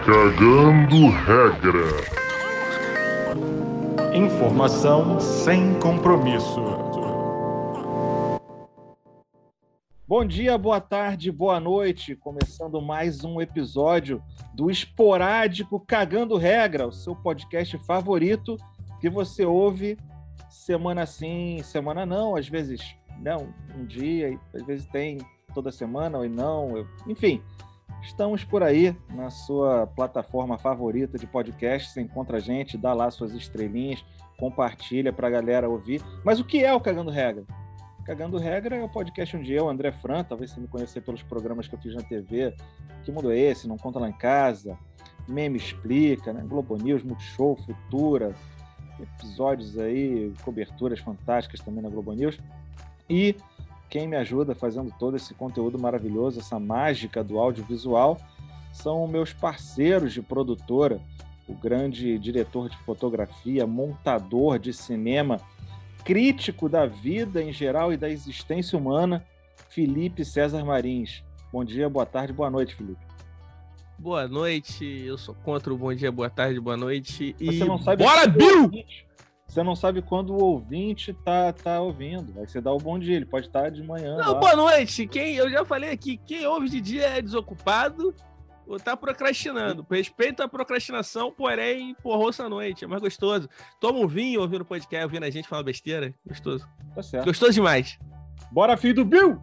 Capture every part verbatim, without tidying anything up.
Cagando regra. Informação sem compromisso. Bom dia, boa tarde, boa noite. Começando mais um episódio do esporádico Cagando Regra, o seu podcast favorito que você ouve semana sim, semana não, às vezes não, um dia, às vezes tem toda semana ou não, enfim. Estamos por aí na sua plataforma favorita de podcast. Você encontra a gente, dá lá suas estrelinhas, compartilha para a galera ouvir. Mas o que é o Cagando Regra? Cagando Regra é o podcast onde eu, André Fran, talvez você me conhecer pelos programas que eu fiz na T V, Que Mundo é Esse? Não Conta Lá em Casa, Meme Explica, né? Globo News, Multishow, Futura, episódios aí, coberturas fantásticas também na Globo News. E quem me ajuda fazendo todo esse conteúdo maravilhoso, essa mágica do audiovisual, são meus parceiros de produtora, o grande diretor de fotografia, montador de cinema, crítico da vida em geral e da existência humana, Felipe César Marins. Bom dia, boa tarde, boa noite, Felipe. Boa noite, eu sou contra o bom dia, boa tarde, boa noite e Você não sabe bora, Bill! Ouvinte, você não sabe quando o ouvinte tá, tá ouvindo. Aí você dá o bom dia, ele pode estar de manhã. Não, lá. Boa noite. Quem, eu já falei aqui, quem ouve de dia é desocupado ou tá procrastinando. Respeito a procrastinação, porém, porroça à noite, é mais gostoso. Toma um vinho ouvindo podcast, ouvindo a gente falar besteira. Gostoso. Tá certo. Gostoso demais. Bora, filho do Bill!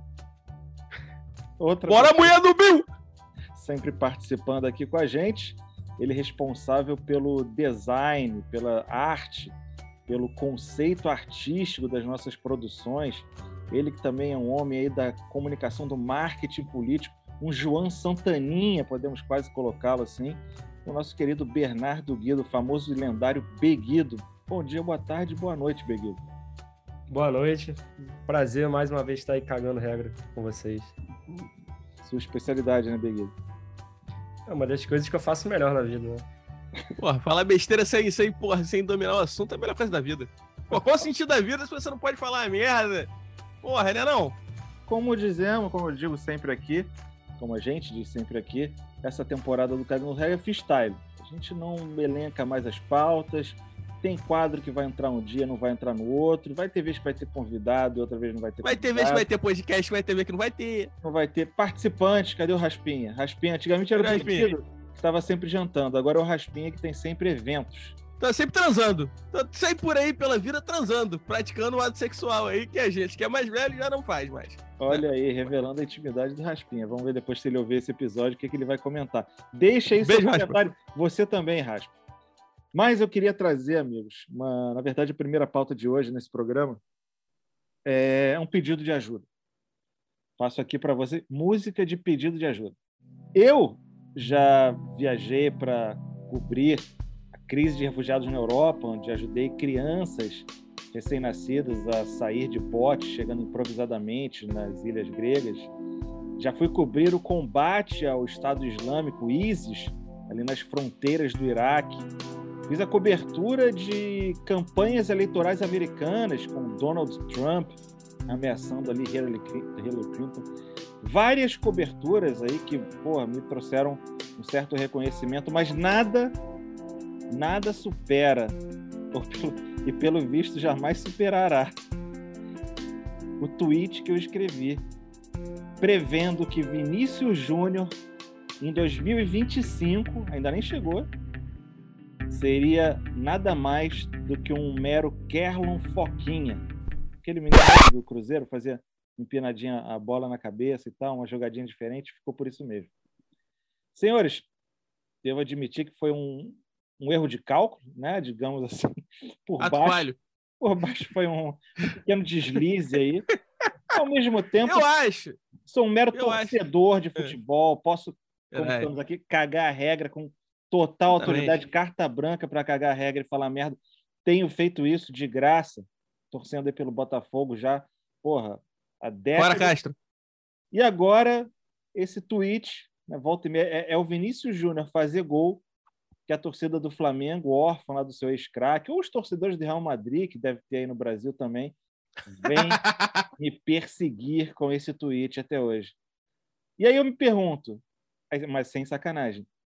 Outra Bora, pessoa mulher do Bill! sempre participando aqui com a gente. Ele é responsável pelo design, pela arte, pelo conceito artístico das nossas produções. Ele que também é um homem aí da comunicação, do marketing político, um João Santaninha, podemos quase colocá-lo assim, o nosso querido Bernardo Guido, famoso e lendário Beguido. Bom dia, boa tarde, boa noite, Beguido. Boa noite, prazer mais uma vez estar aí cagando regra com vocês. Sua especialidade, né, Beguido? É uma das coisas que eu faço melhor na vida, né? Porra, falar besteira sem, sem, porra, sem dominar o assunto é a melhor coisa da vida. Pô, qual o sentido da vida se você não pode falar merda? Porra, né não? Como dizemos, como eu digo sempre aqui, como a gente diz sempre aqui, essa temporada do Cagando Regra é freestyle. A gente não elenca mais as pautas, tem quadro que vai entrar um dia, não vai entrar no outro, vai ter vez que vai ter convidado, outra vez não vai ter Vai ter convidado. vez que vai ter podcast, vai ter vez que não vai ter. Não vai ter participantes, cadê o Raspinha? Raspinha antigamente era o Beguido, que estava sempre jantando, agora é o Raspinha que tem sempre eventos. Tá sempre transando. Tá sempre por aí pela vida transando, praticando o ato sexual aí, que a gente que é mais velho já não faz mais. Olha aí, revelando a intimidade do Raspinha. Vamos ver depois se ele ouvir esse episódio, o que, que ele vai comentar. Deixa aí seu Beijo, comentário. Você também, Raspa. Mas eu queria trazer, amigos, uma, na verdade, a primeira pauta de hoje nesse programa é um pedido de ajuda. Faço aqui para você música de pedido de ajuda. Eu já viajei para cobrir a crise de refugiados na Europa, onde ajudei crianças recém-nascidas a sair de botes, chegando improvisadamente nas ilhas gregas. Já fui cobrir o combate ao Estado Islâmico, ISIS, ali nas fronteiras do Iraque. Fiz a cobertura de campanhas eleitorais americanas com Donald Trump ameaçando ali Hillary Clinton. Várias coberturas aí que, porra, me trouxeram um certo reconhecimento, mas nada, nada supera, e pelo visto jamais superará, o tweet que eu escrevi, prevendo que Vinícius Júnior, em dois mil e vinte e cinco, ainda nem chegou, seria nada mais do que um mero Kerlon Foquinha. Aquele menino do Cruzeiro fazia empinadinha a bola na cabeça e tal, uma jogadinha diferente, ficou por isso mesmo. Senhores, devo admitir que foi um, um erro de cálculo, né? Digamos assim, por Ato baixo. falho. Por baixo foi um, um pequeno deslize aí. Ao mesmo tempo, Eu acho. sou um mero Eu torcedor acho. de futebol, posso, como Verdade. estamos aqui, cagar a regra com total Exatamente. autoridade, carta branca para cagar a regra e falar merda. Tenho feito isso de graça, torcendo aí pelo Botafogo já, porra, há décadas. Bora, Castro. E agora, esse tweet, né, volta e meia, é, é o Vinícius Júnior fazer gol, que a torcida do Flamengo, órfã lá do seu ex-craque, ou os torcedores do Real Madrid, que deve ter aí no Brasil também, vem me perseguir com esse tweet até hoje. E aí eu me pergunto, mas sem sacanagem,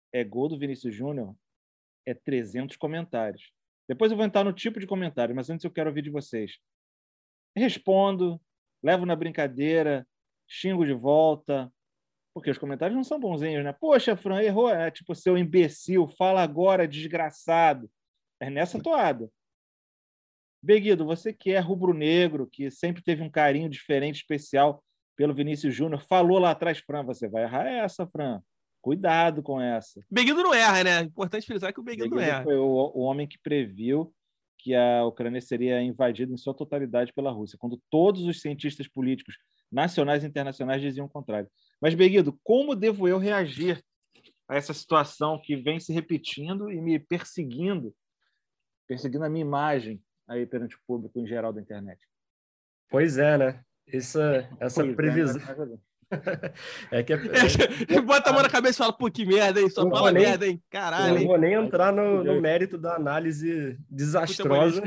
é gol do Vinícius Júnior, é trezentos comentários. Depois eu vou entrar no tipo de comentário, mas antes eu quero ouvir de vocês. Respondo, levo na brincadeira, xingo de volta, porque os comentários não são bonzinhos, né? Poxa, Fran, errou, é tipo, seu imbecil, fala agora, desgraçado. É nessa toada. Beguido, você que é rubro-negro, que sempre teve um carinho diferente, especial pelo Vinícius Júnior, falou lá atrás, Fran, você vai errar essa, Fran. Cuidado com essa. Beguido não erra, né? Importante frisar que o Beguido, Beguido não erra. Foi o, o homem que previu que a Ucrânia seria invadida em sua totalidade pela Rússia, quando todos os cientistas políticos nacionais e internacionais diziam o contrário. Mas, Beguido, como devo eu reagir a essa situação que vem se repetindo e me perseguindo, perseguindo a minha imagem aí perante o público em geral da internet? Pois é, né? Essa, essa pois previsão... É, né? É que é... é... Bota a mão na cabeça e fala, pô, que merda, hein? Só eu fala nem... merda, hein? Caralho. Eu não vou nem entrar no, no mérito da análise desastrosa.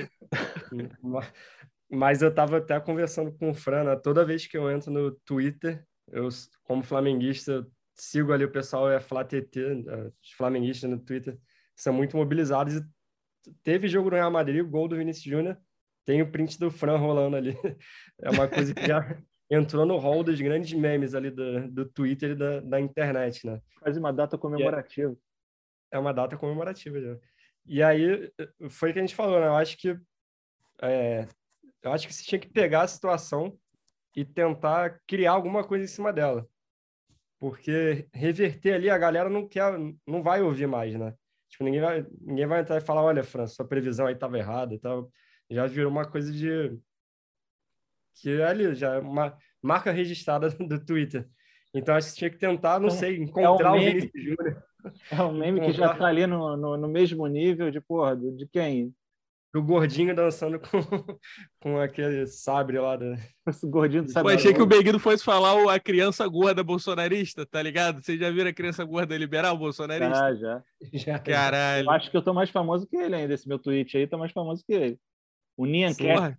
Mas eu estava até conversando com o Fran, né? Toda vez que eu entro no Twitter, eu, como flamenguista, sigo ali o pessoal, é FlaTT, os flamenguistas no Twitter são muito mobilizados. E teve jogo no Real Madrid, o gol do Vinícius Júnior, tem o print do Fran rolando ali. É uma coisa que já entrou no hall dos grandes memes ali do, do Twitter e da, da internet, né? Quase uma data comemorativa. É, é uma data comemorativa, já. E aí, foi o que a gente falou, né? Eu acho que é, eu acho que você tinha que pegar a situação e tentar criar alguma coisa em cima dela. Porque reverter ali, a galera não quer, não vai ouvir mais, né? Tipo, ninguém vai, ninguém vai entrar e falar, olha, Fran, sua previsão aí estava errada e tal. Já virou uma coisa de... que é ali, já é uma marca registrada do Twitter. Então, acho que tinha que tentar, não sei, encontrar é um o Vinícius Júnior. É um meme encontrar... que já está ali no, no, no mesmo nível de, porra, de quem? Do gordinho dançando com, com aquele sabre lá. Da... Esse gordinho do sabre. Eu achei que o Beguido fosse falar o, a criança gorda bolsonarista, tá ligado? Vocês já viram a criança gorda liberal bolsonarista? Ah, já. já. Caralho. Eu acho que eu tô mais famoso que ele ainda. Esse meu tweet aí tá mais famoso que ele. O Nian Cat.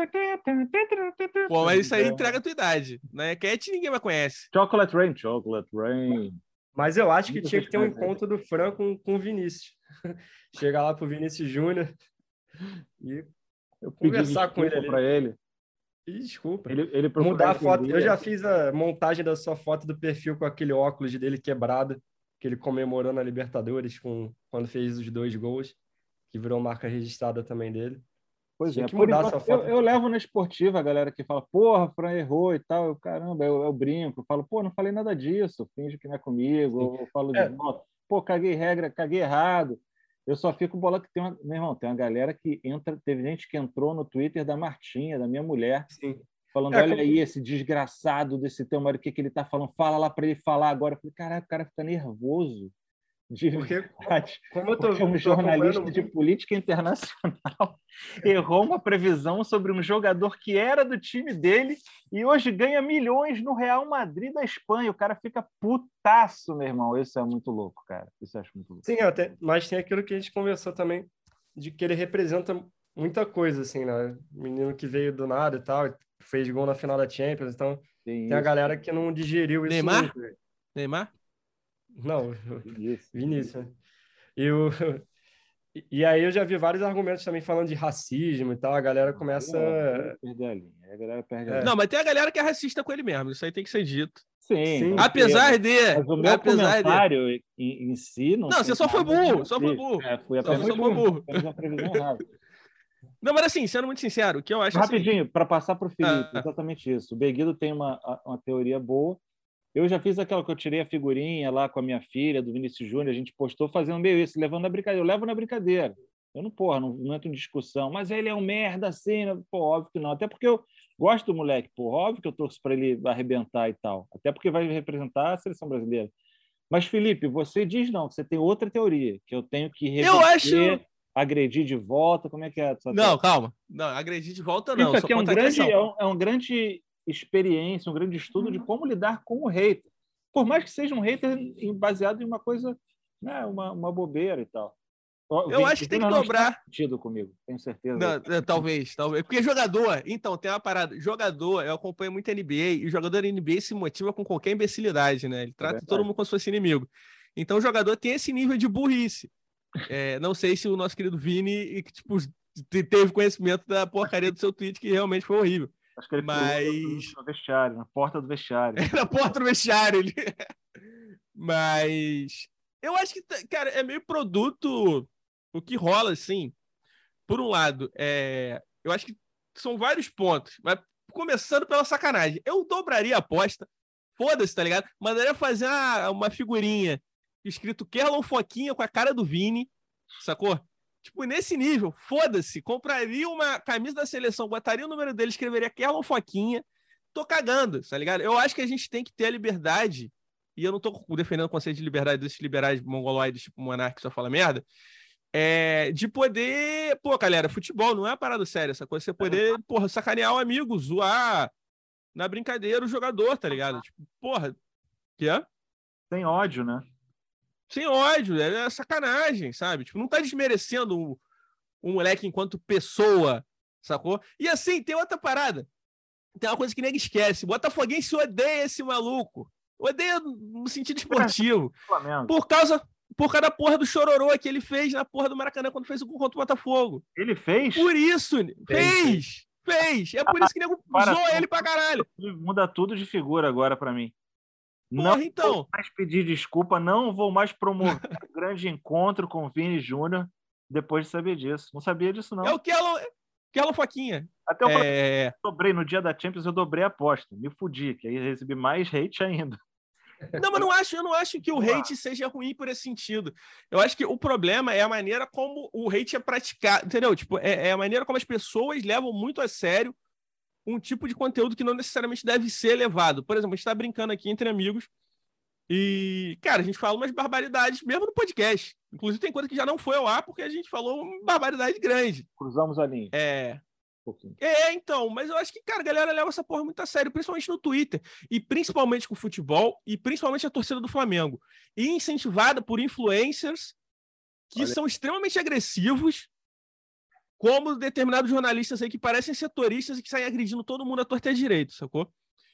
Pô, mas isso aí entrega a tua idade. Na Cat ninguém mais conhece. Chocolate Rain, Chocolate Rain. Mas eu acho que tinha que ter um encontro do Fran com, com o Vinícius. Chegar lá pro Vinícius Júnior e eu conversar com ele. Para ele. Desculpa. Ele, ele mudar a foto. Eu já fiz a montagem da sua foto do perfil com aquele óculos dele quebrado, que ele comemorou na Libertadores com, quando fez os dois gols, que virou marca registrada também dele. Pois Tinha é, que mudar enquanto, essa foto. Eu, eu levo na esportiva a galera que fala, porra, Fran errou e tal. Eu, caramba, eu, eu brinco. Eu falo, pô, não falei nada disso. Finge que não é comigo. Ou eu falo de é. volta. Pô, caguei regra, caguei errado. Eu só fico bolado que tem uma... Meu irmão, tem uma galera que entra... Teve gente que entrou no Twitter da Martinha, da minha mulher, Sim. falando, é, olha como... aí esse desgraçado desse teu marido, o que, que ele tá falando? Fala lá para ele falar agora. Eu falei, caraca, o cara fica nervoso. De porque, verdade. como eu tô, Porque um tô jornalista acompanhando... de política internacional errou uma previsão sobre um jogador que era do time dele e hoje ganha milhões no Real Madrid da Espanha. O cara fica putaço, meu irmão. Isso é muito louco, cara. Isso eu acho muito louco. Sim, até, mas tem aquilo que a gente conversou também, de que ele representa muita coisa, assim, né? Menino que veio do nada e tal, fez gol na final da Champions, então tem, tem a galera que não digeriu isso. Neymar? Muito. Neymar? Não, Vinícius. Vinícius. Né? E, o, e aí eu já vi vários argumentos também falando de racismo e tal, a galera começa... É, perder a linha. A galera perde a linha. Não, mas tem a galera que é racista com ele mesmo, isso aí tem que ser dito. Sim. Sim. Apesar de... Mas o meu apesar comentário de... em, em si... Não, não você só foi burro, só foi burro. É, fui só apenas foi burro. uma previsão errada. Não, mas assim, sendo muito sincero, o que eu acho... Rapidinho, assim... para passar para o Felipe, ah. exatamente isso. O Beguido tem uma, uma teoria boa. Eu já fiz aquela que eu tirei a figurinha lá com a minha filha, do Vinícius Júnior, a gente postou fazendo meio isso, levando na brincadeira. Eu levo na brincadeira. Eu não, porra, não, não entro em discussão. Mas ele é um merda assim, né? Pô, óbvio que não. Até porque eu gosto do moleque, pô, óbvio que eu torço para ele arrebentar e tal. Até porque vai representar a seleção brasileira. Mas, Felipe, você diz não, que você tem outra teoria, que eu tenho que reverter, eu acho... agredir de volta. Como é que é? Não, teoria? Calma. Não, agredir de volta não. Isso aqui é um, grande, é, um, é um grande experiência, um grande estudo de como lidar com o hater. Por mais que seja um hater baseado em uma coisa, né, uma, uma bobeira e tal. Eu acho que tem que dobrar. Sentido comigo, tenho certeza. Não, talvez, talvez. Porque jogador, então, tem uma parada. Jogador, eu acompanho muito a N B A, e o jogador da N B A se motiva com qualquer imbecilidade, né? Ele trata é todo mundo como se fosse inimigo. Então o jogador tem esse nível de burrice. É, não sei se o nosso querido Vini tipo, teve conhecimento da porcaria do seu tweet, que realmente foi horrível. Acho que ele Mas... no vestiário, na porta do vestiário. É na porta do vestiário. Ele... Mas eu acho que, cara, é meio produto o que rola, assim. Por um lado, é... eu acho que são vários pontos, mas começando pela sacanagem. Eu dobraria a aposta, foda-se, tá ligado? Mandaria fazer uma, uma figurinha escrito Kerlon Foquinha com a cara do Vini, sacou? Tipo, nesse nível, foda-se, compraria uma camisa da seleção, botaria o número dele, escreveria Kerlon Foquinha, tô cagando, tá ligado? Eu acho que a gente tem que ter a liberdade, e eu não tô defendendo o conceito de liberdade desses liberais mongoloides, tipo Monark, que só fala merda, é, de poder, pô, galera, futebol não é uma parada séria, essa coisa, você poder, porra, sacanear o amigo, zoar na brincadeira o jogador, tá ligado? Tipo, porra, que é? Sem ódio, né? Sem ódio, é sacanagem, sabe? Tipo, não tá desmerecendo o, o moleque enquanto pessoa, sacou? E assim, tem outra parada. Tem uma coisa que ninguém esquece. Botafoguense odeia esse maluco. Odeia no sentido esportivo. Por causa, por causa da porra do chororô que ele fez na porra do Maracanã quando fez o gol contra o Botafogo. Ele fez? Por isso. Fez! Fez! É por isso que nego zoou ele pra caralho. Muda tudo de figura agora pra mim. Porra, não então. vou mais pedir desculpa, não vou mais promover um grande encontro com o Vini Júnior depois de saber disso. Não sabia disso, não. É o Kerlon, Kerlon Foquinha. Até eu é... dobrei no dia da Champions, eu dobrei a aposta. Me fudi, que aí recebi mais hate ainda. Não, mas não acho, eu não acho que o hate seja ruim por esse sentido. Eu acho que o problema é a maneira como o hate é praticado, entendeu? Tipo, é, é a maneira como as pessoas levam muito a sério um tipo de conteúdo que não necessariamente deve ser levado. Por exemplo, a gente tá brincando aqui entre amigos e, cara, a gente fala umas barbaridades mesmo no podcast. Inclusive tem coisa que já não foi ao ar porque a gente falou uma barbaridade grande. Cruzamos a linha. É... Um é, então, mas eu acho que, cara, a galera leva essa porra muito a sério, principalmente no Twitter, e principalmente com o futebol, e principalmente a torcida do Flamengo. E incentivada por influencers que Olha. são extremamente agressivos, como determinados jornalistas aí que parecem setoristas e que saem agredindo todo mundo à torta e à direita, sacou?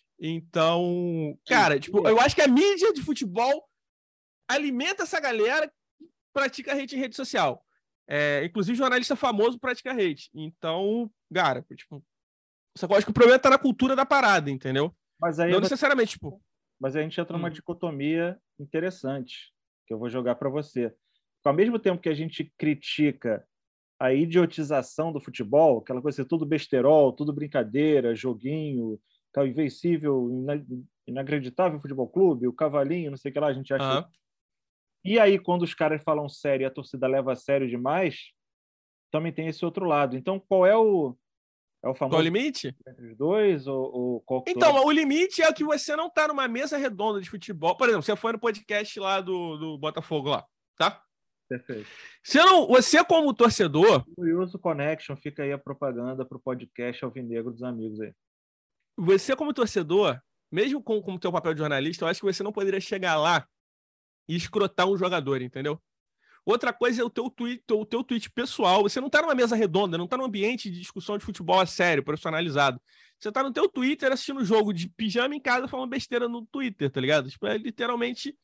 Então, cara, tipo, eu acho que a mídia de futebol alimenta essa galera que pratica hate em rede social. É, inclusive, jornalista famoso pratica hate. Então, cara, tipo, só que eu acho que o problema tá na cultura da parada, entendeu? Mas aí não necessariamente, tipo... Mas aí a gente entra numa hum. dicotomia interessante, que eu vou jogar para você. Ao mesmo tempo que a gente critica a idiotização do futebol, aquela coisa de ser tudo besterol, tudo brincadeira, joguinho, o invencível, inacreditável futebol clube, o cavalinho, não sei o que lá, a gente acha... Uhum. E aí, quando os caras falam sério e a torcida leva a sério demais, também tem esse outro lado. Então, qual é o... É o famoso... Qual o limite? Entre os dois? Ou, ou qual então, o limite é que você não tá numa mesa redonda de futebol. Por exemplo, você foi no podcast lá do, do Botafogo lá, tá? Perfeito. Você, não, você como torcedor... O Uso Connection, fica aí a propaganda pro podcast Alvinegro dos amigos aí. Você como torcedor, mesmo com o teu papel de jornalista, eu acho que você não poderia chegar lá e escrotar um jogador, entendeu? Outra coisa é o teu tweet, o teu tweet pessoal. Você não tá numa mesa redonda, não tá num ambiente de discussão de futebol a sério, profissionalizado. Você tá no teu Twitter assistindo o jogo de pijama em casa falando besteira no Twitter, tá ligado? Tipo, é literalmente...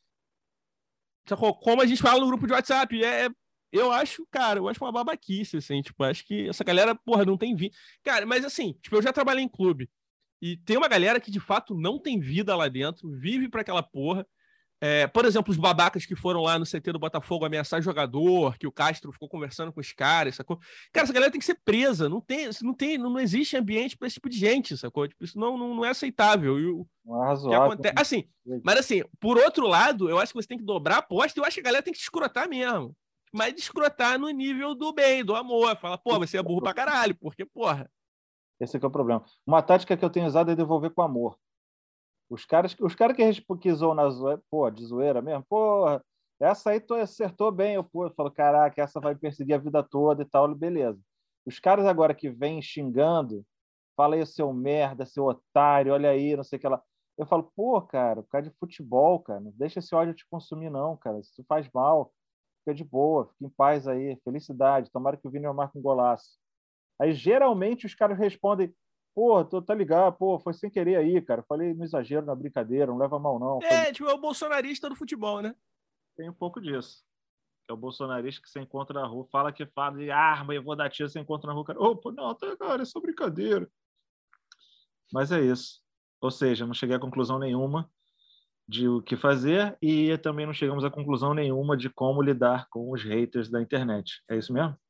Como a gente fala no grupo de WhatsApp, é... Eu acho, cara, eu acho uma babaquice, assim, tipo, acho que essa galera, porra, não tem vida. Cara, mas assim, tipo, eu já trabalhei em clube e tem uma galera que de fato não tem vida lá dentro, vive pra aquela porra. É, por exemplo, os babacas que foram lá no C T do Botafogo ameaçar jogador, que o Castro ficou conversando com os caras, sacou? Cara, essa galera tem que ser presa, não tem, não tem, não existe ambiente para esse tipo de gente, sacou? Tipo, isso não, não, não é aceitável. E o, não é razoável. Que acontece, assim, mas assim, por outro lado, eu acho que você tem que dobrar a aposta e eu acho que a galera tem que escrotar mesmo. Mas escrotar no nível do bem, do amor. Fala, pô, você é burro pra caralho, porque, porra. Esse é que é o problema. Uma tática que eu tenho usado é devolver com amor. Os caras, os caras que a gente zoou na zoeira, pô, de zoeira mesmo, porra, essa aí tu acertou bem. Eu, pô, eu falo, caraca, essa vai perseguir a vida toda e tal, beleza. Os caras agora que vêm xingando, fala aí, seu merda, seu otário, olha aí, não sei o que lá. Eu falo, pô, cara, por causa de futebol, cara, não deixa esse ódio te consumir, não, cara. Isso faz mal, fica de boa, fica em paz aí, felicidade, tomara que o Vini marque um golaço. Aí, geralmente, os caras respondem, pô, tô, tá ligado, pô, foi sem querer aí, cara. Falei no exagero, na brincadeira, não leva mal, não. É, foi... tipo, é o bolsonarista do futebol, né? tem um pouco disso. É o bolsonarista que você encontra na rua, fala que fala de arma, eu vou dar tiro, você encontra na rua, cara, opa, não, tá, cara, é só brincadeira. Mas é isso. Ou seja, não cheguei a conclusão nenhuma de o que fazer e também não chegamos a conclusão nenhuma de como lidar com os haters da internet. É isso mesmo?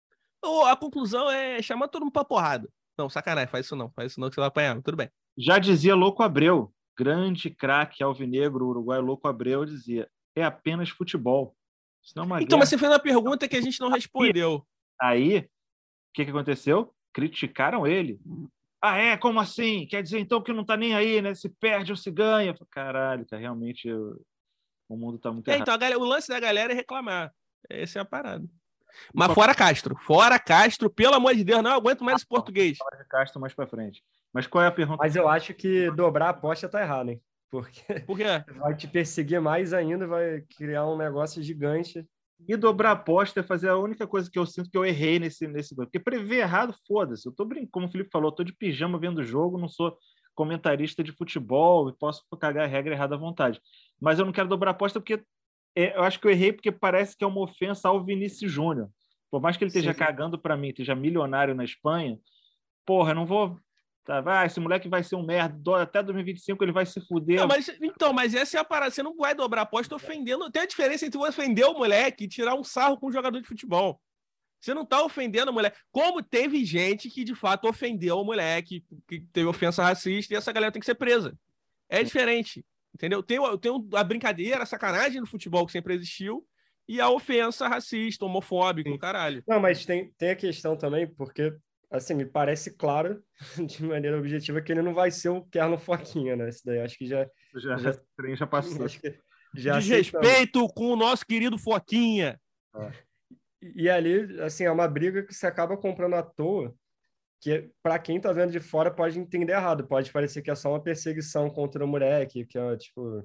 A conclusão é chamar todo mundo pra porrada. Não, sacanagem, faz isso não, faz isso não que você vai apanhar, tudo bem. Já dizia Louco Abreu, grande craque alvinegro uruguaio Louco Abreu, dizia, é apenas futebol. Isso não é uma então, guerra. mas você fez uma pergunta que a gente não respondeu. Aí, o que, que aconteceu? Criticaram ele. Ah, é? Como assim? Quer dizer, então, que não tá nem aí, né? Se perde ou se ganha. Caralho, tá, realmente eu... o mundo tá muito É, errado. então, a galera, o lance da galera é reclamar. Essa é a parada. Mas fora Castro. Fora Castro, pelo amor de Deus, não aguento mais esse português. Vou falar de Castro mais pra frente. Mas qual é a pergunta? Mas eu acho que dobrar a aposta tá errado, hein? Porque Por quê? vai te perseguir mais ainda, vai criar um negócio gigante. E dobrar a aposta é fazer a única coisa que eu sinto que eu errei nesse nesse porque prever errado, foda-se. Eu tô brincando, como o Felipe falou, eu tô de pijama vendo o jogo, não sou comentarista de futebol e posso cagar a regra errada à vontade. Mas eu não quero dobrar a aposta porque é, eu acho que eu errei porque parece que é uma ofensa ao Vinícius Júnior. Por mais que ele esteja Sim. cagando para mim, esteja milionário na Espanha, porra, eu não vou. Tá, vai, esse moleque vai ser um merda, até dois mil e vinte e cinco ele vai se fuder. Não, mas, então, mas essa é a parada. Você não vai dobrar a aposta ofendendo. Tem a diferença entre ofender o moleque e tirar um sarro com um jogador de futebol. Você não tá ofendendo o moleque. Como teve gente que, de fato, ofendeu o moleque, que teve ofensa racista, e essa galera tem que ser presa. É diferente, entendeu? Tem, tem a brincadeira, a sacanagem no futebol que sempre existiu, e a ofensa racista, homofóbica, caralho. Não, mas tem, tem a questão também, porque, assim, me parece claro, de maneira objetiva, que ele não vai ser o Kerno Foquinha, né? Isso daí acho que já... Já, já, já passou. Acho que já Desrespeito com o nosso querido Foquinha. É. E, e ali, assim, é uma briga que você acaba comprando à toa, que para quem tá vendo de fora pode entender errado, pode parecer que é só uma perseguição contra o moleque, que é, tipo,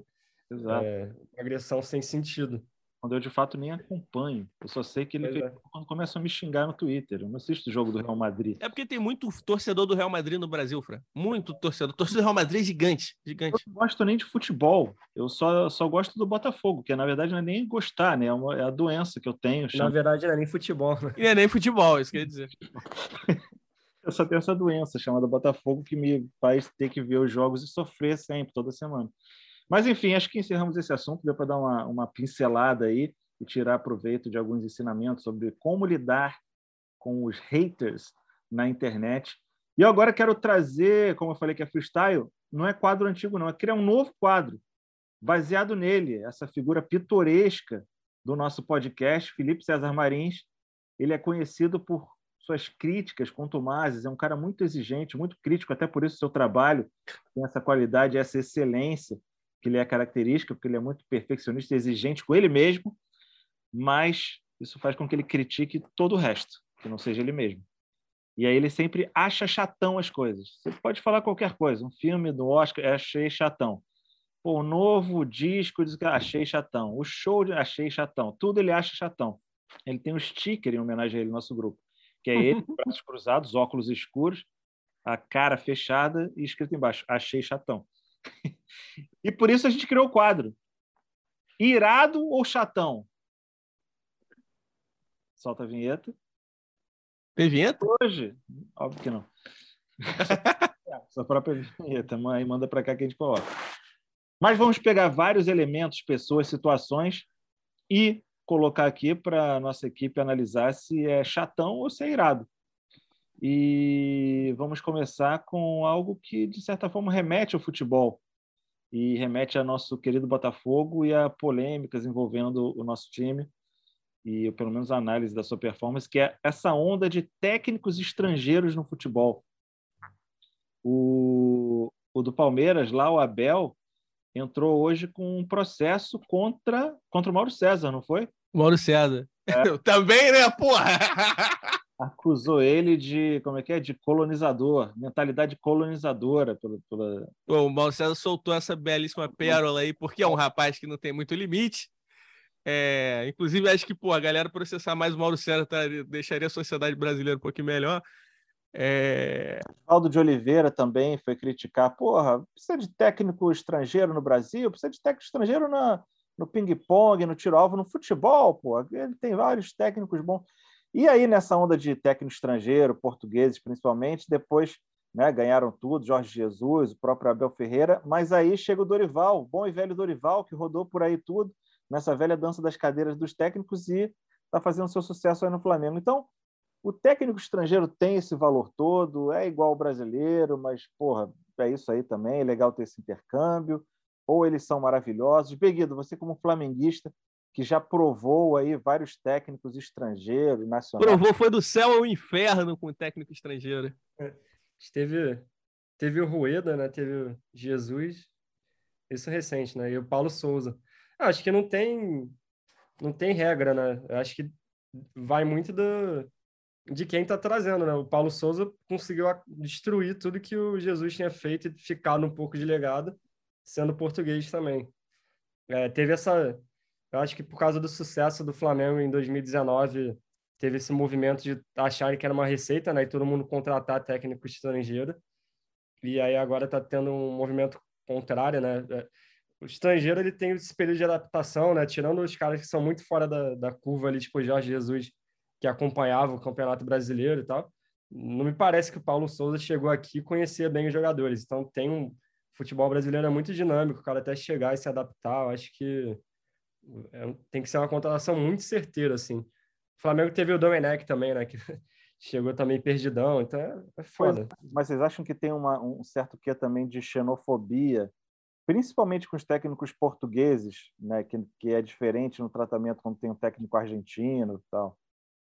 é, uma agressão sem sentido. Quando eu, de fato, nem acompanho. Eu só sei que ele fez é. quando começam a me xingar no Twitter. Eu não assisto o jogo do Real Madrid. É porque tem muito torcedor do Real Madrid no Brasil, Fran. Muito torcedor. Torcedor do Real Madrid é gigante. gigante. Eu não gosto nem de futebol. Eu só, só gosto do Botafogo, que na verdade não é nem gostar, né? É, uma, é a doença que eu tenho. Na verdade, não é nem futebol. Né? E não é nem futebol, isso quer dizer. Eu só tenho essa doença chamada Botafogo que me faz ter que ver os jogos e sofrer sempre, toda semana. Mas, enfim, acho que encerramos esse assunto. Deu para dar uma, uma pincelada aí e tirar proveito de alguns ensinamentos sobre como lidar com os haters na internet. E eu agora quero trazer, como eu falei que é freestyle, não é quadro antigo não, é criar um novo quadro, baseado nele, essa figura pitoresca do nosso podcast, Felipe César Marins. Ele é conhecido por suas críticas contumazes, é um cara muito exigente, muito crítico, até por isso o seu trabalho tem essa qualidade, essa excelência que lhe é característica, porque ele é muito perfeccionista e exigente com ele mesmo, mas isso faz com que ele critique todo o resto, que não seja ele mesmo. E aí ele sempre acha chatão as coisas. Você pode falar qualquer coisa, um filme do Oscar, achei chatão. Pô, o novo disco, achei chatão. O show, achei chatão. Tudo ele acha chatão. Ele tem um sticker em homenagem a ele no nosso grupo, que é ele, braços cruzados, óculos escuros, a cara fechada e escrito embaixo, achei chatão. E por isso a gente criou o quadro. Irado ou chatão? Solta a vinheta. Tem vinheta? Hoje? Óbvio que não. Só a própria vinheta. Aí manda para cá que a gente coloca. Mas vamos pegar vários elementos, pessoas, situações e colocar aqui para a nossa equipe analisar se é chatão ou se é irado. E vamos começar com algo que, de certa forma, remete ao futebol e remete ao nosso querido Botafogo e a polêmicas envolvendo o nosso time e, pelo menos, a análise da sua performance, que é essa onda de técnicos estrangeiros no futebol. O, o do Palmeiras, lá, o Abel, entrou hoje com um processo contra, contra o Mauro César, não foi? Mauro César. É. Também, né, porra? Acusou ele de, como é que é? De colonizador, mentalidade colonizadora. Pela, pela... O Mauro César soltou essa belíssima pérola aí, porque é um rapaz que não tem muito limite. É, inclusive, acho que pô, a galera processar mais o Mauro César tá, deixaria a sociedade brasileira um pouquinho melhor. É... Aldo de Oliveira também foi criticar. Porra, precisa de técnico estrangeiro no Brasil? Precisa de técnico estrangeiro na, no ping-pong, no tiro-alvo, no futebol, pô. Ele tem vários técnicos bons. E aí, nessa onda de técnico estrangeiro, portugueses principalmente, depois, né, ganharam tudo, Jorge Jesus, o próprio Abel Ferreira, mas aí chega o Dorival, o bom e velho Dorival, que rodou por aí tudo, nessa velha dança das cadeiras dos técnicos e está fazendo seu sucesso aí no Flamengo. Então, o técnico estrangeiro tem esse valor todo, é igual ao brasileiro, mas, porra, é isso aí também, é legal ter esse intercâmbio, ou eles são maravilhosos. Beguido, você como flamenguista, que já provou aí vários técnicos estrangeiros, nacionais. Provou, foi do céu ao inferno com o técnico estrangeiro. É, teve, teve o Rueda, né? Teve o Jesus, isso é recente, né? E o Paulo Souza. Ah, acho que não tem, não tem regra, né? Eu acho que vai muito do, de quem está trazendo, né? O Paulo Souza conseguiu destruir tudo que o Jesus tinha feito e ficar um pouco de legado, sendo português também. É, teve essa... Eu acho que por causa do sucesso do Flamengo em dois mil e dezenove, teve esse movimento de acharem que era uma receita, né? E todo mundo contratar técnico estrangeiro. E aí agora está tendo um movimento contrário, né? O estrangeiro, ele tem esse período de adaptação, né? Tirando os caras que são muito fora da, da curva ali, tipo o Jorge Jesus, que acompanhava o Campeonato Brasileiro e tal. Não me parece que o Paulo Souza chegou aqui e conhecia bem os jogadores. Então tem um... O futebol brasileiro é muito dinâmico, o cara até chegar e se adaptar, eu acho que é, tem que ser uma contratação muito certeira, assim. O Flamengo teve o Domenech também, né? Que chegou também perdidão, então é, é foda. Pois, mas vocês acham que tem uma, um certo quê também de xenofobia, principalmente com os técnicos portugueses, né? Que, que é diferente no tratamento quando tem um técnico argentino e tal?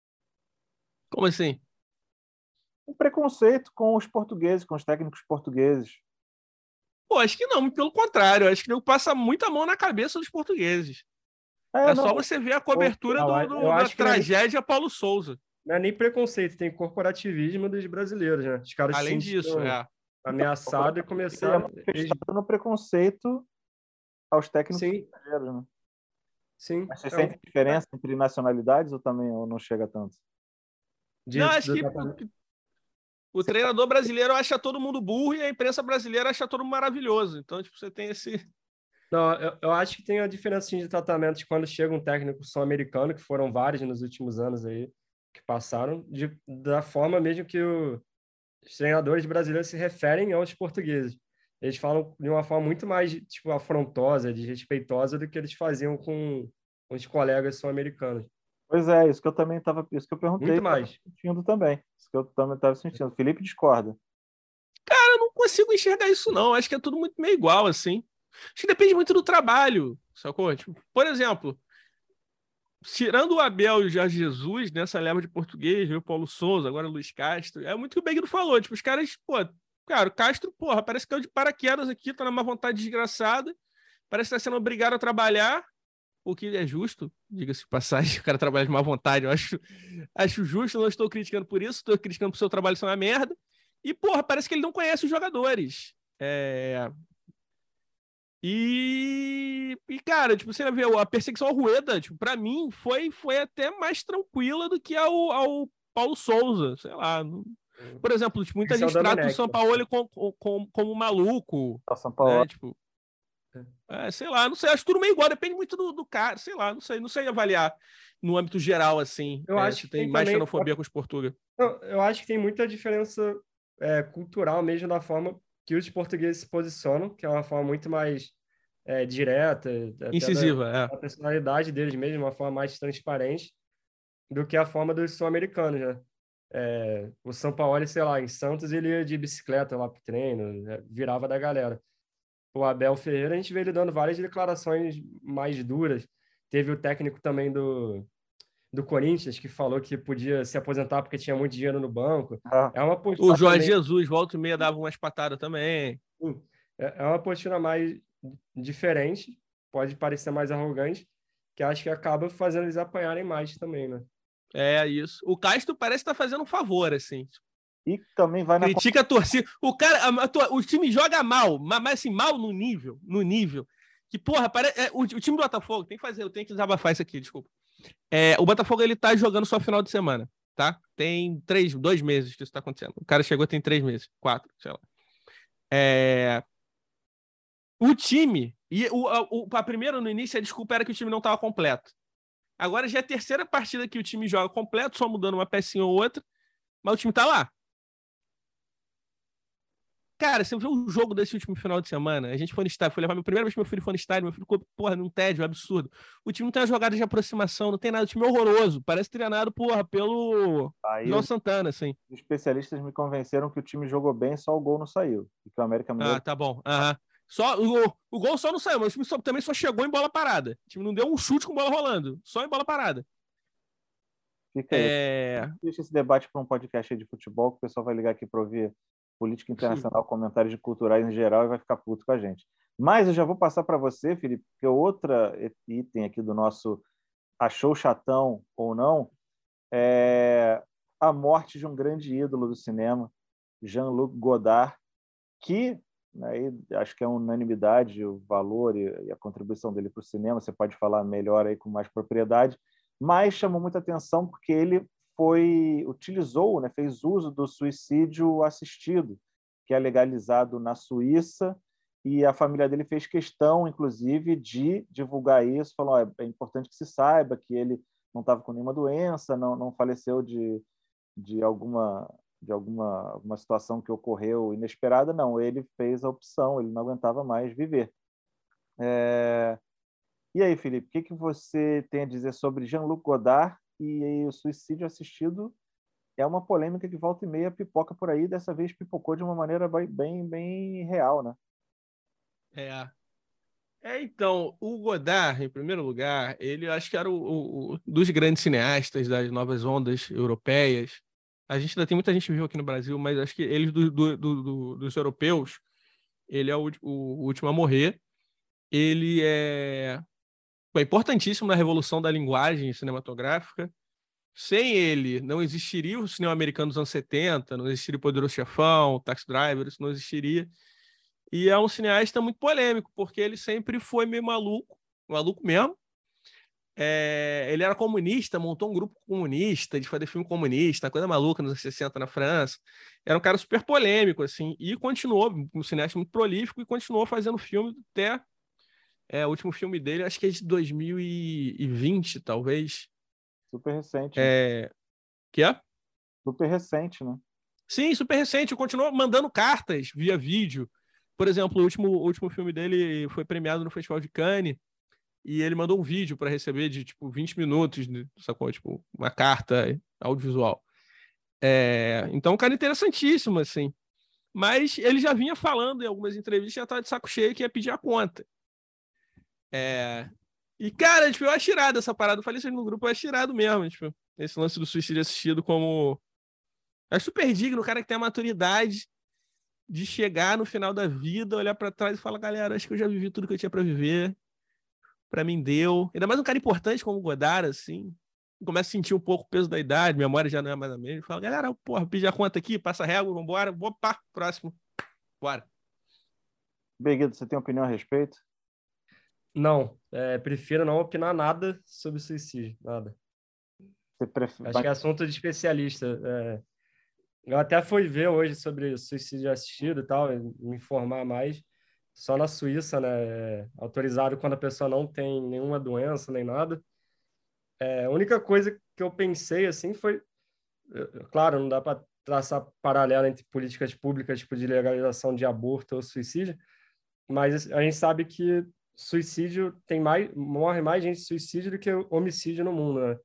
Como assim? Um preconceito com os portugueses, com os técnicos portugueses. Pô, acho que não, pelo contrário, acho que não passa muita mão na cabeça dos portugueses. É, é só você ver a cobertura eu, do, do, da tragédia nem, Paulo Souza. Não é nem preconceito, tem corporativismo dos brasileiros, né? Os caras Além se disso, é. ameaçados e começaram... Eles... no preconceito aos técnicos Sim. brasileiros, né? Sim. Mas você é sente um... diferença é. entre nacionalidades ou também ou não chega tanto? De, não, acho do... que o, o treinador brasileiro acha todo mundo burro e a imprensa brasileira acha todo mundo maravilhoso. Então, tipo, você tem esse... Não, eu, eu acho que tem a diferença de tratamento de quando chega um técnico sul-americano, que foram vários nos últimos anos aí, que passaram, de, da forma mesmo que o, os treinadores brasileiros se referem aos portugueses. Eles falam de uma forma muito mais, tipo, afrontosa, desrespeitosa do que eles faziam com os colegas sul-americanos. Pois é, isso que eu também estava, isso que eu perguntei. Muito mais. Sentindo também. Isso que eu também estava sentindo. O Felipe discorda. Cara, eu não consigo enxergar isso, não. Acho que é tudo muito meio igual, assim. Acho que depende muito do trabalho, sacou? Tipo, por exemplo, tirando o Abel e o Jorge Jesus nessa leva de português, o Paulo Souza, agora o Luiz Castro, é muito o que o Beguido falou. Tipo, os caras, pô, cara, o Castro, porra, parece que é de paraquedas aqui, tá numa vontade desgraçada, parece que tá sendo obrigado a trabalhar, o que é justo, diga-se de passagem, o cara trabalha de má vontade, eu acho, acho justo, não estou criticando por isso, estou criticando por seu trabalho ser uma merda, e, porra, parece que ele não conhece os jogadores. É... E, e, cara, tipo, você vê a perseguição ao Rueda, tipo, pra mim, foi, foi até mais tranquila do que ao, ao Paulo Souza, sei lá. Por exemplo, tipo, muita Esse gente é o trata Domenech, o Sampaoli como, como, como maluco. O Sampaoli. Né? Tipo, é, sei lá, não sei, acho tudo meio igual, depende muito do, do cara, sei lá, não sei, não sei avaliar no âmbito geral, assim. Eu é, acho se que tem, tem mais também... xenofobia com os portugueses. Eu, eu acho que tem muita diferença é, cultural mesmo da forma que os portugueses se posicionam, que é uma forma muito mais é, direta, incisiva, da, é. da personalidade deles mesmo, uma forma mais transparente do que a forma dos sul-americanos, né? É, o Sampaoli, sei lá, em Santos ele ia de bicicleta lá pro treino, né? Virava da galera. O Abel Ferreira, a gente vê ele dando várias declarações mais duras. Teve o técnico também do, do Corinthians, que falou que podia se aposentar porque tinha muito dinheiro no banco. Ah. É uma postura o Jorge também... Jesus, volta e meia, dava umas patadas também. É uma postura mais diferente, pode parecer mais arrogante, que acho que acaba fazendo eles apanharem mais também, né? É isso. O Castro parece estar tá fazendo um favor, assim. E também vai na... Critica a torcida. O cara, a, a, o time joga mal, mas assim, mal no nível, no nível. Que, porra, parece, é, o, o time do Botafogo, tem que fazer, eu tenho que desabafar isso aqui, desculpa. É, o Botafogo, ele tá jogando só final de semana, tá? Tem três, dois meses que isso tá acontecendo. O cara chegou tem três meses, quatro, sei lá. É... O time, e o, o, a primeira no início, a desculpa era que o time não estava completo. Agora já é a terceira partida que o time joga completo, só mudando uma pecinha ou outra, mas o time tá lá. Cara, você viu o jogo desse último final de semana? A gente foi no estádio, foi levar minha primeira vez que meu filho foi no estádio, meu filho ficou, porra, num tédio, um absurdo. O time não tem uma jogada de aproximação, não tem nada, o time é horroroso. Parece treinado, porra, pelo Aí João os Santana, assim. especialistas me convenceram que o time jogou bem, só o gol não saiu. E que o América Mineiro... Ah, tá bom. Aham. Só, o, o gol só não saiu, mas o time só, também só chegou em bola parada. O time não deu um chute com bola rolando, só em bola parada. Fica aí. É... Deixa esse debate para um podcast aí de futebol, que o pessoal vai ligar aqui para ouvir política internacional, comentários de culturais em geral e vai ficar puto com a gente. Mas eu já vou passar para você, Felipe, porque outra item aqui do nosso achou chatão ou não é a morte de um grande ídolo do cinema, Jean-Luc Godard, que, né, acho que é unanimidade o valor e a contribuição dele para o cinema, você pode falar melhor aí com mais propriedade, mas chamou muita atenção porque ele foi utilizou, né, fez uso do suicídio assistido, que é legalizado na Suíça, e a família dele fez questão, inclusive, de divulgar isso, falou, oh, é importante que se saiba que ele não estava com nenhuma doença, não, não faleceu de, de alguma de alguma, alguma situação que ocorreu inesperada, não, ele fez a opção, ele não aguentava mais viver. É... E aí, Felipe, o que, que você tem a dizer sobre Jean-Luc Godard e aí, o suicídio assistido? É uma polêmica que volta e meia pipoca por aí, dessa vez pipocou de uma maneira bem, bem real, né? É. É, então, o Godard, em primeiro lugar, ele acho que era o, o, o dos grandes cineastas das novas ondas europeias. A gente ainda tem muita gente viu aqui no Brasil, mas acho que eles do, do, do, dos europeus, ele é o, o, o último a morrer. Ele é, é importantíssimo na revolução da linguagem cinematográfica. Sem ele, não existiria o cinema americano dos anos setenta, não existiria o Poderoso Chefão, o Taxi Driver, isso não existiria. E é um cineasta muito polêmico, porque ele sempre foi meio maluco, maluco mesmo. É, ele era comunista, montou um grupo comunista de fazer filme comunista, coisa maluca nos anos sessenta na França. Era um cara super polêmico, assim, e continuou, um cineasta muito prolífico, e continuou fazendo filme até é, o último filme dele, acho que é de dois mil e vinte, talvez. Super recente. É... Que é? Super recente, né? Sim, super recente. Continuou mandando cartas via vídeo. Por exemplo, o último, o último filme dele foi premiado no Festival de Cannes e ele mandou um vídeo para receber de tipo vinte minutos, sacou? Tipo, uma carta audiovisual. É... Então, um cara interessantíssimo, assim. Mas ele já vinha falando em algumas entrevistas, já estava de saco cheio que ia pedir a conta. É... E, cara, tipo, eu acho irado essa parada. Eu falei isso no grupo, eu acho irado mesmo, tipo, esse lance do suicídio assistido como... É super digno, o cara que tem a maturidade de chegar no final da vida, olhar para trás e falar, galera, acho que eu já vivi tudo que eu tinha para viver. Para mim deu. Ainda mais um cara importante como o Godard, assim. Começa a sentir um pouco o peso da idade, memória já não é mais a mesma. Fala, galera, porra, pedir a conta aqui, passa a régua, vambora. Opa, próximo. Bora. Beguido, você tem opinião a respeito? Não, é, prefiro não opinar nada sobre suicídio, nada. Você prefere... Acho que é assunto de especialista. É... Eu até fui ver hoje sobre suicídio assistido e tal, me informar mais. Só na Suíça, né? É autorizado quando a pessoa não tem nenhuma doença nem nada. É, a única coisa que eu pensei assim foi, claro, não dá para traçar paralelo entre políticas públicas, tipo de legalização de aborto ou suicídio, mas a gente sabe que suicídio tem mais, morre mais gente de suicídio do que homicídio no mundo, né?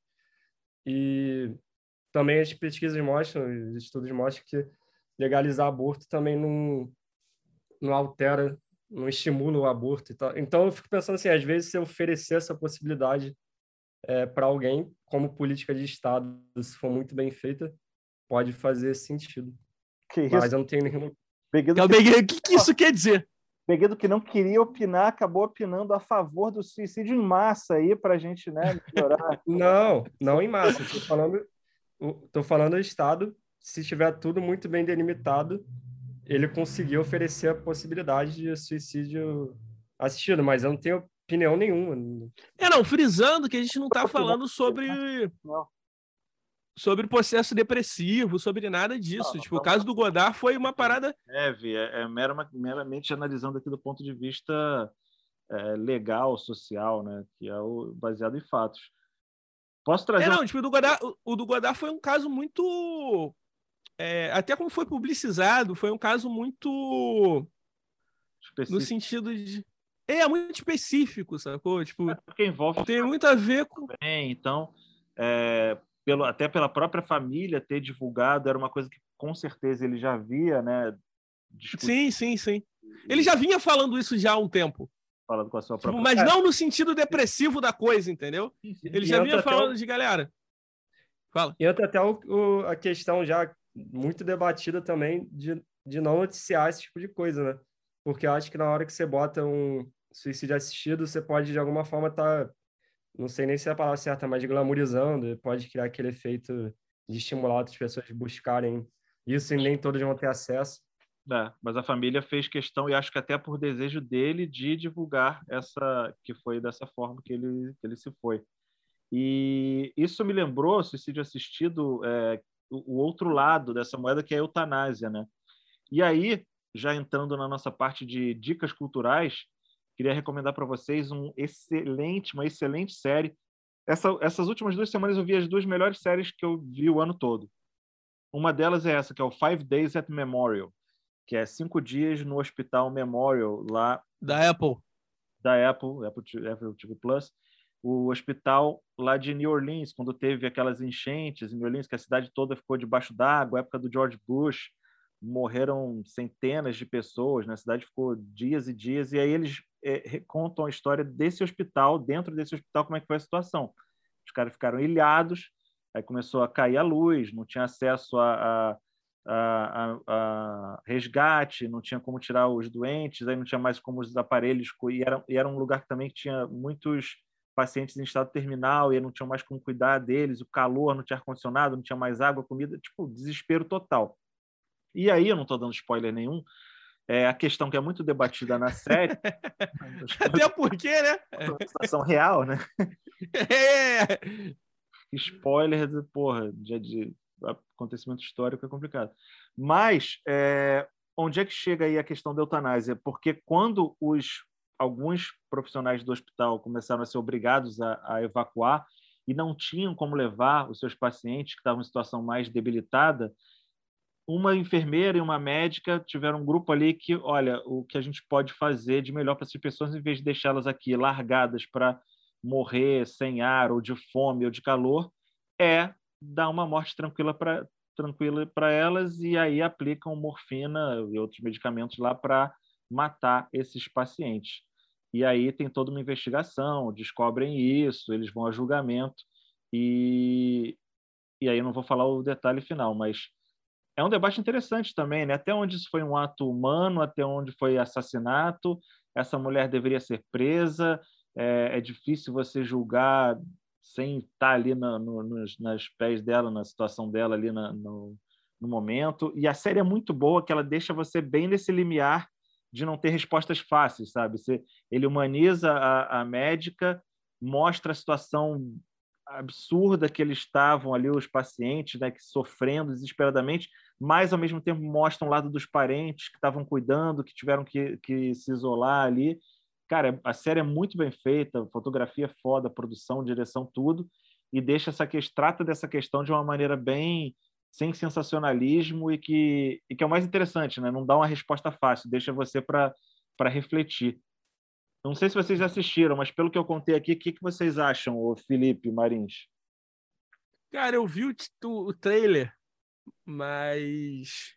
E também as pesquisas mostram, os estudos mostram que legalizar aborto também não, não altera, não estimula o aborto e tal. Então eu fico pensando assim, às vezes se eu oferecer essa possibilidade é, para alguém, como política de Estado, se for muito bem feita, pode fazer sentido. Que Mas isso? eu não tenho nenhum... Beguido O que, que, que isso quer dizer? Beguido que não queria opinar, acabou opinando a favor do suicídio em massa aí para a gente, né, melhorar. Não, não em massa. Estou falando, tô falando do Estado, se tiver tudo muito bem delimitado, ele conseguiu oferecer a possibilidade de suicídio assistido, mas eu não tenho opinião nenhuma. É, não, frisando que a gente não está falando sobre... Não. sobre processo depressivo, sobre nada disso. Não, tipo, o não, caso do Godard foi uma parada... É, Vi, é, é mera- meramente analisando aqui do ponto de vista é, legal, social, né? Que é o, baseado em fatos. Posso É, trazer não, uma tipo, o do Godard, o, o do Godard foi um caso muito... é, até como foi publicizado, foi um caso muito... no específica sentido de... É, muito específico, sacou? Tipo, que envolve tem muito a ver com... também, então, é, pelo, até pela própria família ter divulgado, era uma coisa que com certeza ele já havia, né, discutido Sim, sim, sim. Ele já vinha falando isso já há um tempo. falando com a sua Tipo, própria. mas É. não no sentido depressivo da coisa, entendeu? Ele E já vinha entra até falando o- de galera. Fala. Entra até o, o- a questão já muito debatida também de, de não noticiar esse tipo de coisa, né? Porque eu acho que na hora que você bota um suicídio assistido, você pode de alguma forma estar, não sei nem se é a palavra certa, mas glamorizando, pode criar aquele efeito de estimular outras pessoas a buscarem isso e nem todas vão ter acesso. É, mas a família fez questão, e acho que até por desejo dele, de divulgar essa, que foi dessa forma que ele, que ele se foi. E isso me lembrou, suicídio assistido, é, o, o outro lado dessa moeda, que é a eutanásia, né? E aí, já entrando na nossa parte de dicas culturais, queria recomendar para vocês um excelente, uma excelente série. Essa, essas últimas duas semanas eu vi as duas melhores séries que eu vi o ano todo. Uma delas é essa, que é o Five Days at Memorial, que é cinco dias no Hospital Memorial, lá Da Apple. da Apple, Apple, Apple T V Plus, o hospital lá de New Orleans, quando teve aquelas enchentes em New Orleans, que a cidade toda ficou debaixo d'água, época do George Bush, morreram centenas de pessoas, né? A cidade ficou dias e dias, e aí eles é, contam a história desse hospital, dentro desse hospital, como é que foi a situação. Os caras ficaram ilhados, aí começou a cair a luz, não tinha acesso a, a a, a, a resgate, não tinha como tirar os doentes, aí não tinha mais como os aparelhos, e era, e era um lugar também que tinha muitos pacientes em estado terminal, e não tinham mais como cuidar deles, o calor, não tinha ar-condicionado, não tinha mais água, comida, tipo, desespero total. E aí, eu não estou dando spoiler nenhum, é a questão que é muito debatida na série, Até porque, né? uma situação real, né? É. Spoiler, de, porra, de, de acontecimento histórico é complicado. Mas é, onde é que chega aí a questão da eutanásia? Porque quando os alguns profissionais do hospital começaram a ser obrigados a, a evacuar e não tinham como levar os seus pacientes que estavam em situação mais debilitada, uma enfermeira e uma médica tiveram um grupo ali que, olha, o que a gente pode fazer de melhor para essas pessoas, em vez de deixá-las aqui largadas para morrer sem ar, ou de fome, ou de calor, é dar uma morte tranquila para tranquila para elas, e aí aplicam morfina e outros medicamentos lá para matar esses pacientes. E aí tem toda uma investigação, descobrem isso, eles vão a julgamento, e, e aí eu não vou falar o detalhe final, mas é um debate interessante também, né? Até onde isso foi um ato humano, até onde foi assassinato, essa mulher deveria ser presa, é, é difícil você julgar sem estar ali na, no, nos nas pés dela, na situação dela ali na, no, no momento. E a série é muito boa, que ela deixa você bem nesse limiar de não ter respostas fáceis, sabe? Você, ele humaniza a, a médica, mostra a situação absurda que eles estavam ali, os pacientes, né, que sofrendo desesperadamente, mas ao mesmo tempo mostra um lado dos parentes que estavam cuidando, que tiveram que, que se isolar ali. Cara, a série é muito bem feita, fotografia é foda, produção, direção, tudo, e deixa essa que trata dessa questão de uma maneira bem sem sensacionalismo e que, e que é o mais interessante, né? Não dá uma resposta fácil, deixa você para para refletir. Não sei se vocês já assistiram, mas pelo que eu contei aqui, o que, que vocês acham, ô Felipe Marins? Cara, eu vi o, o trailer, mas...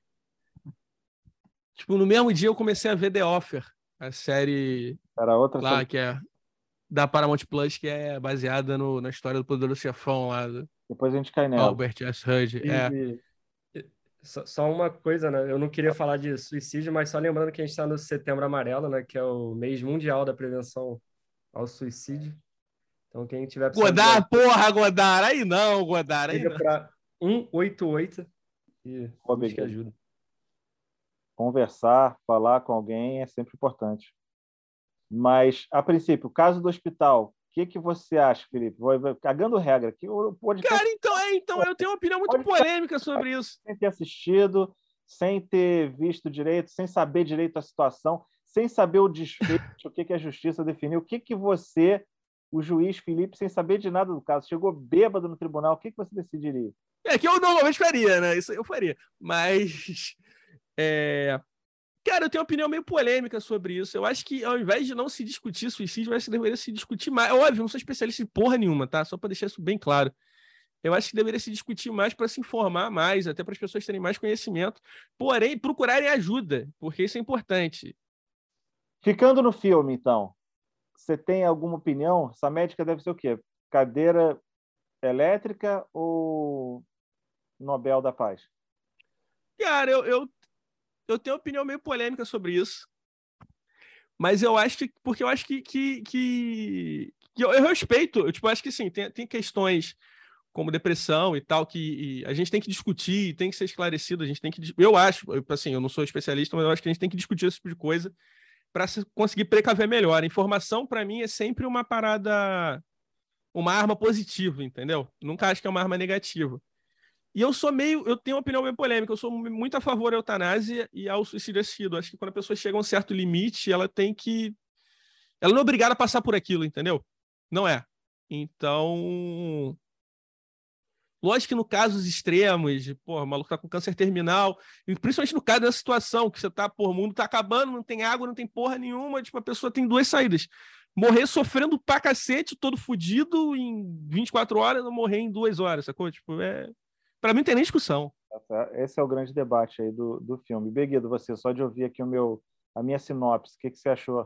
tipo, no mesmo dia eu comecei a ver The Offer, a série Era outra lá sobre... que é da Paramount Plus, que é baseada no, na história do Poderoso Chefão lá, do Depois a gente cai nela. Albert S. Hudge. É. E, e só, só uma coisa, né? Eu não queria falar de suicídio, mas só lembrando que a gente está no Setembro Amarelo, né? Que é o mês mundial da prevenção ao suicídio. Então, quem tiver precisando de Godard, ajuda, porra, Godard. Aí não, Godard, aí liga não. para um oito oito e Pô, busque beleza. ajuda. Conversar, falar com alguém é sempre importante. Mas, a princípio, o caso do hospital, que, que você acha, Felipe? Vou, vou, cagando regra. Que o podcast... Cara, então, é, então eu tenho uma opinião muito Pode polêmica sobre isso. Sem ter assistido, sem ter visto direito, sem saber direito a situação, sem saber o desfecho, o que, que a justiça definiu, o que, que você, o juiz Felipe, sem saber de nada do caso, chegou bêbado no tribunal, o que, que você decidiria? É que eu normalmente faria, né? Isso eu faria. Mas, é... cara, eu tenho uma opinião meio polêmica sobre isso. Eu acho que ao invés de não se discutir suicídio, eu acho que deveria se discutir mais. Óbvio, eu não sou especialista em porra nenhuma, tá? Só para deixar isso bem claro. Eu acho que deveria se discutir mais para se informar mais, até para as pessoas terem mais conhecimento, porém, procurarem ajuda, porque isso é importante. Ficando no filme, então, você tem alguma opinião? Essa médica deve ser o quê? Cadeira elétrica ou Nobel da Paz? Cara, eu, eu, eu tenho uma opinião meio polêmica sobre isso, mas eu acho que, porque eu acho que, que, que, que eu, eu respeito, eu tipo, acho que sim, tem, tem questões como depressão e tal, que a gente tem que discutir, tem que ser esclarecido, a gente tem que... Eu acho, assim, eu não sou especialista, mas eu acho que a gente tem que discutir esse tipo de coisa para conseguir precaver melhor. A informação, para mim, é sempre uma parada, uma arma positiva, entendeu? Nunca acho que é uma arma negativa. E eu sou meio... Eu tenho uma opinião meio polêmica, eu sou muito a favor da eutanásia e ao suicídio assistido. Acho que quando a pessoa chega a um certo limite, ela tem que... Ela não é obrigada a passar por aquilo, entendeu? Não é. Então... Lógico que no casos extremos, de, pô, o maluco tá com câncer terminal, e principalmente no caso dessa situação, que você tá, pô, o mundo tá acabando, não tem água, não tem porra nenhuma, tipo, a pessoa tem duas saídas. Morrer sofrendo pra cacete, todo fudido, em vinte e quatro horas, ou morrer em duas horas, sacou? Tipo, é... Pra mim não tem nem discussão. Esse é o grande debate aí do, do filme. Beguido, você, só de ouvir aqui o meu, a minha sinopse, o que, que você achou?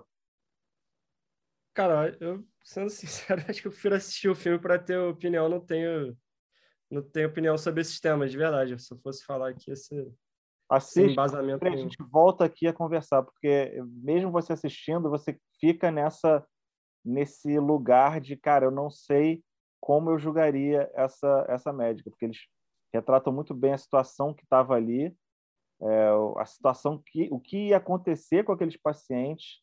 Cara, eu, sendo sincero, acho que eu prefiro assistir o filme para ter opinião, não tenho... Não tenho opinião sobre esses temas, de verdade. Se eu fosse falar aqui, esse, Assiste, sem embasamento a gente volta aqui a conversar, porque mesmo você assistindo, você fica nessa, nesse lugar de, cara, eu não sei como eu julgaria essa, essa médica, porque eles retratam muito bem a situação que estava ali, é, a situação que, o que ia acontecer com aqueles pacientes.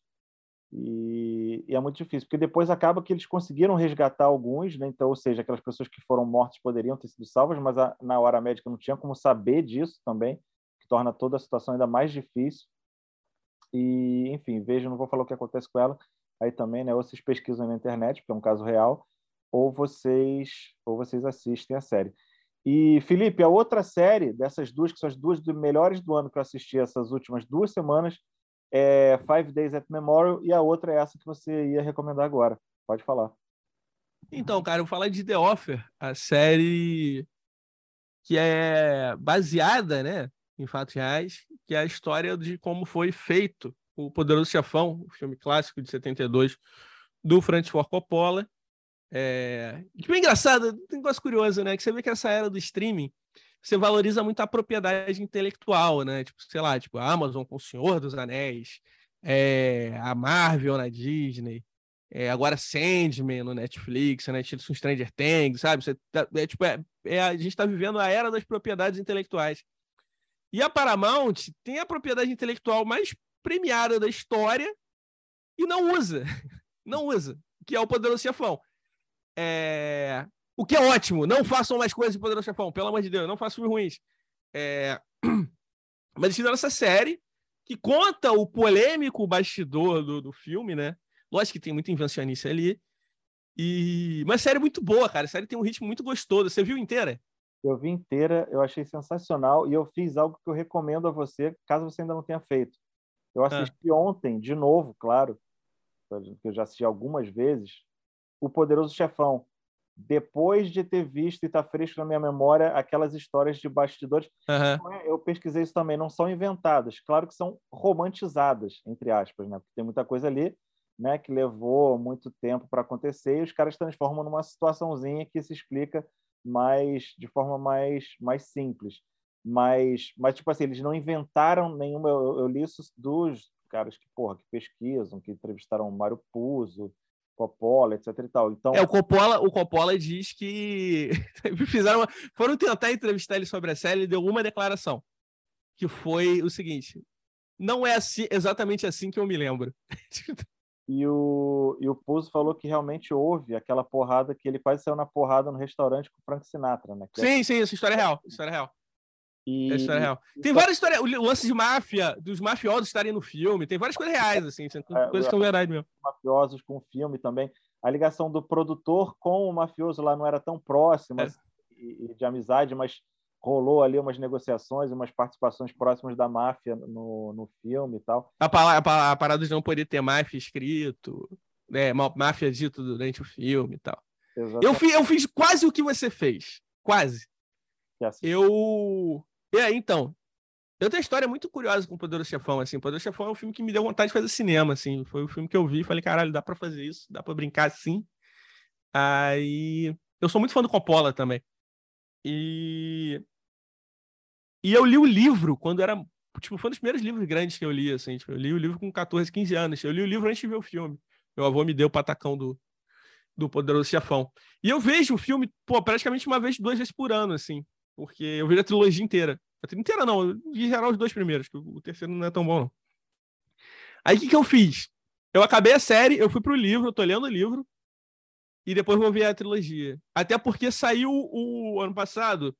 E, e é muito difícil, porque depois acaba que eles conseguiram resgatar alguns, né? Então, ou seja, aquelas pessoas que foram mortas poderiam ter sido salvas, mas a, na hora a médica não tinha como saber disso também, que torna toda a situação ainda mais difícil. E, enfim, veja, não vou falar o que acontece com ela, aí também, né? Ou vocês pesquisam na internet, porque é um caso real, ou vocês, ou vocês assistem a série. E, Felipe, a outra série dessas duas, que são as duas melhores do ano que eu assisti essas últimas duas semanas, é Five Days at Memorial, e a outra é essa que você ia recomendar agora. Pode falar. Então, cara, eu vou falar de The Offer, a série que é baseada, né, em fatos reais, que é a história de como foi feito o Poderoso Chefão, o filme clássico de setenta e dois do Francis Ford Coppola. É... Que é engraçado, tem um negócio curioso, né, que você vê que essa era do streaming, você valoriza muito a propriedade intelectual, né? Tipo, sei lá, tipo, a Amazon com o Senhor dos Anéis, é, a Marvel na Disney, é, agora Sandman no Netflix, né? Tipo, Stranger Things, sabe? Você tá, é, tipo, é, é, a gente está vivendo a era das propriedades intelectuais. E a Paramount tem a propriedade intelectual mais premiada da história e não usa. Não usa. Que é o Poderoso Chefão. É... O que é ótimo, não façam mais coisas de Poderoso Chefão, pelo amor de Deus, não façam filmes ruins. É... Mas eles fizeram essa série que conta o polêmico bastidor do, do filme, né? Lógico que tem muita invencionice ali. E... Uma série muito boa, cara. A série tem um ritmo muito gostoso. Você viu inteira? Eu vi inteira, eu achei sensacional e eu fiz algo que eu recomendo a você, caso você ainda não tenha feito. Eu assisti ah. ontem, de novo, claro, que eu já assisti algumas vezes, O Poderoso Chefão. Depois de ter visto e estar tá fresco na minha memória aquelas histórias de bastidores, uhum. eu pesquisei isso também, não são inventadas, claro que são romantizadas, entre aspas, né? Porque tem muita coisa ali, né, que levou muito tempo para acontecer e os caras transformam numa situaçãozinha que se explica mais, de forma mais, mais simples. Mas, mas, tipo assim, eles não inventaram nenhuma... Eu, eu li isso dos caras que, porra, que pesquisam, que entrevistaram o Mário Puzo, Coppola, etc e tal. Então... É, o Coppola, o Coppola diz que fizeram uma... foram tentar entrevistar ele sobre a série, ele deu uma declaração, que foi o seguinte: não é assim, exatamente assim que eu me lembro. E o, e o Puzo falou que realmente houve aquela porrada que ele quase saiu na porrada no restaurante com o Frank Sinatra, né? Que é- Sim, sim, essa história é real. História é real. É história é E, real. e Tem só- várias histórias. O lance de máfia, dos mafiosos estarem no filme. Tem várias coisas reais, assim. São é, coisas os que são verdade mesmo. mafiosos com o filme também. A ligação do produtor com o mafioso lá não era tão próxima É. assim, e, e de amizade, mas rolou ali umas negociações, umas participações próximas da máfia no, no filme e tal. A, pala- a pa- a parada de não poder ter máfia escrito. É, má- máfia dito durante o filme e tal. Eu, Exatamente. fi, eu fiz quase o que você fez. Quase. Que assistiu. Eu. É, então. Eu tenho uma história muito curiosa com o Poderoso Chefão, assim. O Poderoso Chefão é um filme que me deu vontade de fazer cinema, assim. Foi o filme que eu vi e falei, caralho, dá pra fazer isso, dá pra brincar assim. Aí. Eu sou muito fã do Coppola também. E. E eu li o livro quando era. Tipo, foi um dos primeiros livros grandes que eu li, assim. Tipo, eu li o livro com catorze, quinze anos. Eu li o livro antes de ver o filme. Meu avô me deu o patacão do, do Poderoso Chefão. E eu vejo o filme, pô, praticamente uma vez, duas vezes por ano, assim. Porque eu vi a trilogia inteira. A trilogia inteira não, eu vi geral os dois primeiros, que o terceiro não é tão bom, não. Aí o que, que eu fiz? Eu acabei a série, eu fui pro livro, eu tô lendo o livro, e depois vou ver a trilogia. Até porque saiu o ano passado,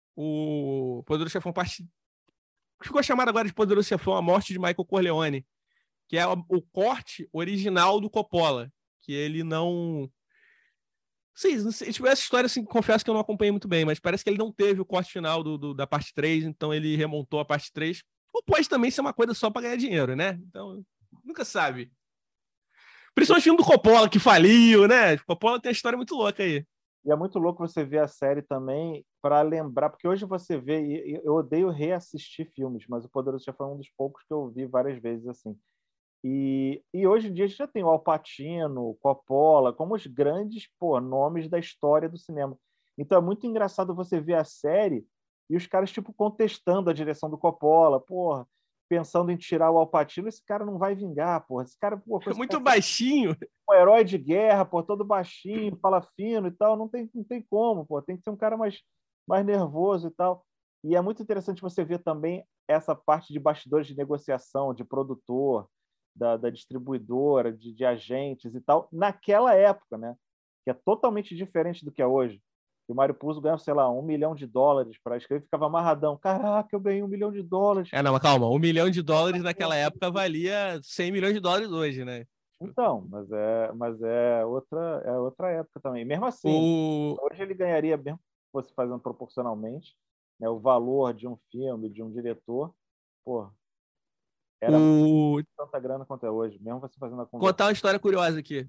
o Poderoso Chefão parte. Ficou chamado agora de Poderoso Chefão, A Morte de Michael Corleone, que é o corte original do Coppola, que ele não. Sim, não sei, tipo, essa história, assim, confesso que eu não acompanhei muito bem, mas parece que ele não teve o corte final do, do- da parte três, então ele remontou a parte três. Ou pode também ser uma coisa só pra ganhar dinheiro, né? Então, nunca sabe. Principalmente o filme do Coppola, que faliu, né? O Coppola tem uma história muito louca aí. E é muito louco você ver a série também para lembrar, porque hoje você vê, e eu odeio reassistir filmes, mas o Poderoso Chefão é um dos poucos que eu vi várias vezes assim. E, e hoje em dia a gente já tem o Al Pacino, o Coppola, como os grandes, pô, nomes da história do cinema. Então é muito engraçado você ver a série e os caras tipo contestando a direção do Coppola, porra, pensando em tirar o Al Pacino, esse cara não vai vingar, porra. Esse cara, pô, É esse muito cara baixinho. um herói de guerra, pô, todo baixinho, fala fino e tal, não tem, não tem como, pô, tem que ser um cara mais, mais nervoso e tal. E é muito interessante você ver também essa parte de bastidores de negociação, de produtor, da, da distribuidora, de, de agentes e tal, naquela época, né? Que é totalmente diferente do que é hoje. E o Mário Puzo ganhava, sei lá, um milhão de dólares para escrever, ficava amarradão. Caraca, eu ganhei um milhão de dólares. É, não, mas calma. Um milhão de dólares naquela época valia cem milhões de dólares hoje, né? Então, mas é, mas é outra, é outra época também. Mesmo assim, O... hoje ele ganharia, mesmo que fosse fazendo proporcionalmente, né, o valor de um filme, de um diretor, pô, era o... tanta grana quanto é hoje, mesmo você fazendo a conversão. Contar uma história curiosa aqui.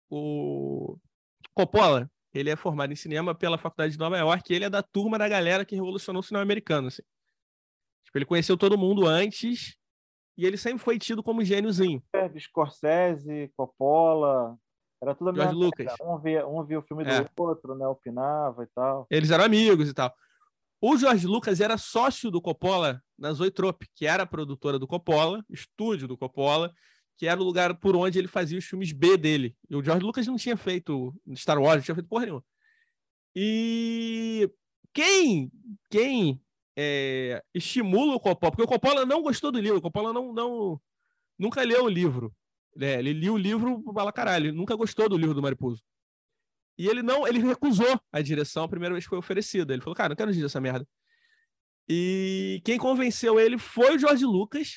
O Coppola, ele é formado em cinema pela Faculdade de Nova York e ele é da turma da galera que revolucionou o cinema americano, assim. Tipo, ele conheceu todo mundo antes e ele sempre foi tido como gêniozinho. Scorsese, Coppola, era tudo a George mesma Lucas. coisa. Um via, um via o filme do É. outro, né, opinava e tal. Eles eram amigos e tal. O George Lucas era sócio do Coppola na Zoetrope, que era a produtora do Coppola, estúdio do Coppola, que era o lugar por onde ele fazia os filmes B dele. E o George Lucas não tinha feito Star Wars, não tinha feito porra nenhuma. E quem, quem é, estimula o Coppola, porque o Coppola não gostou do livro, o Coppola não, não, nunca leu o livro. É, ele lia o livro para caralho, ele nunca gostou do livro do Mariposo. E ele não, ele recusou a direção a primeira vez que foi oferecida. Ele falou, cara, não quero dirigir essa merda. E quem convenceu ele foi o George Lucas,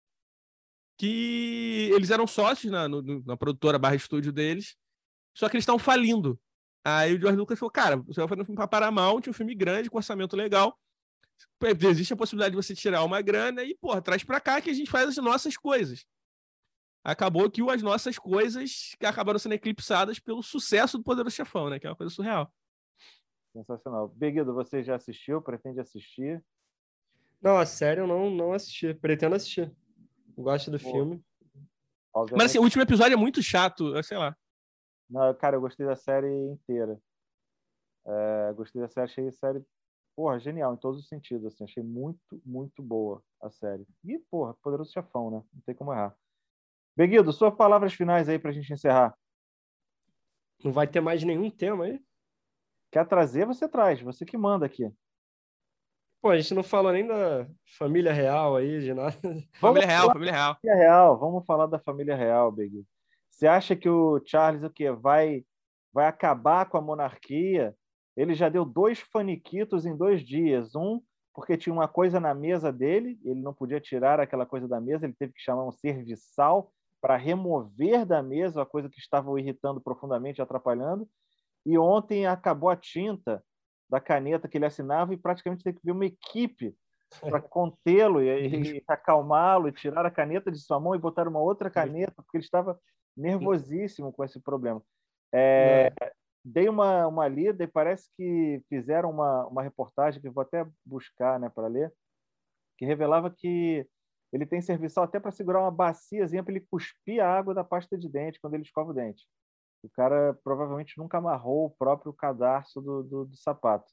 que eles eram sócios na, no, na produtora barra estúdio deles, só que eles estão falindo. Aí o George Lucas falou, cara, você vai fazer um filme para Paramount, um filme grande, com orçamento legal, existe a possibilidade de você tirar uma grana e, porra, traz pra cá que a gente faz as nossas coisas. Acabou que as nossas coisas acabaram sendo eclipsadas pelo sucesso do Poderoso Chefão, né? Que é uma coisa surreal. Sensacional. Beguido, você já assistiu? Pretende assistir? Não, a série eu não, não assisti. Pretendo assistir. Gosto do Pô, filme. obviamente. Mas assim, o último episódio é muito chato, sei lá. Não, cara, eu gostei da série inteira. É, gostei da série, achei a série, porra, genial em todos os sentidos, assim, achei muito, muito boa a série. E, porra, Poderoso Chefão, né? Não tem como errar. Beguido, suas palavras finais aí pra gente encerrar. Não vai ter mais nenhum tema aí? Quer trazer, você traz, você que manda aqui. Pô, a gente não falou nem da família real aí, de nada. Vamos Família real, falar família real. da família real, vamos falar da família real, Beguido. Você acha que o Charles o quê? Vai, vai acabar com a monarquia? Ele já deu dois faniquitos em dois dias. Um, porque tinha uma coisa na mesa dele, ele não podia tirar aquela coisa da mesa, ele teve que chamar um serviçal para remover da mesa a coisa que estava o irritando profundamente, atrapalhando. E ontem acabou a tinta da caneta que ele assinava e praticamente teve que vir uma equipe para contê-lo e, e acalmá-lo e tirar a caneta de sua mão e botar uma outra caneta, porque ele estava nervosíssimo com esse problema. É, dei uma, uma lida e parece que fizeram uma, uma reportagem, que eu vou até buscar, né, para ler, que revelava que ele tem serviçal até para segurar uma baciazinha para ele cuspir a água da pasta de dente quando ele escova o dente. O cara provavelmente nunca amarrou o próprio cadarço do, do, do sapato.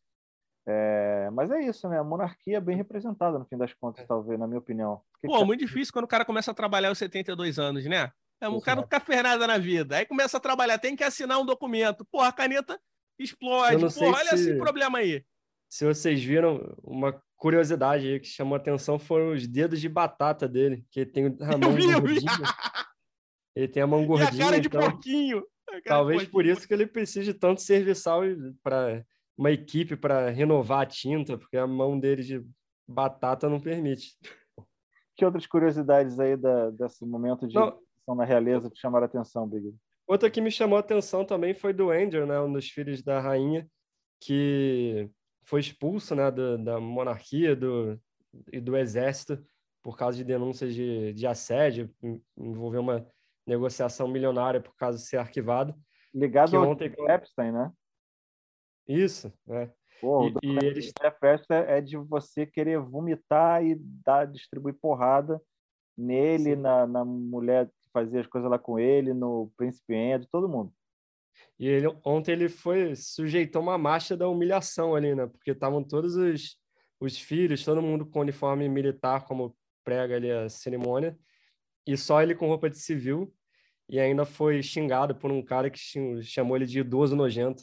É, mas é isso, né? A monarquia é bem representada, no fim das contas, talvez, na minha opinião. Que Pô, que muito difícil quando o cara começa a trabalhar aos setenta e dois anos, né? É um Isso, cara né? não fica fez nada na vida. Aí começa a trabalhar, tem que assinar um documento. Porra, a caneta Eu explode. não sei Porra, olha esse se, problema aí. se vocês viram uma curiosidade aí que chamou a atenção foram os dedos de batata dele, que ele tem a Eu mão vi, eu vi. gordinha. Ele tem a mão E a gordinha, cara de então porquinho. A cara de talvez por porquinho. isso que ele precise de tanto serviçal para uma equipe para renovar a tinta, porque a mão dele de batata não permite. Que outras curiosidades aí da, desse momento de Não, discussão na realeza te chamaram a atenção, Big? outra que me chamou a atenção também foi do Andrew, né, um dos filhos da rainha, que foi expulso, né, do, da monarquia do, e do exército por causa de denúncias de, de assédio, envolveu uma negociação milionária por causa de ser arquivado. Ligado Que ao ontem... Epstein, né? Isso, né? Pô, o E, e eles... Epstein é de você querer vomitar e dar, distribuir porrada nele, na, na mulher que fazia as coisas lá com ele, no príncipe Andrew, todo mundo. E ele, ontem ele foi, sujeitou uma marcha da humilhação ali, né? Porque estavam todos os, os filhos, todo mundo com uniforme militar, como prega ali a cerimônia, e só ele com roupa de civil, e ainda foi xingado por um cara que chamou ele de idoso nojento.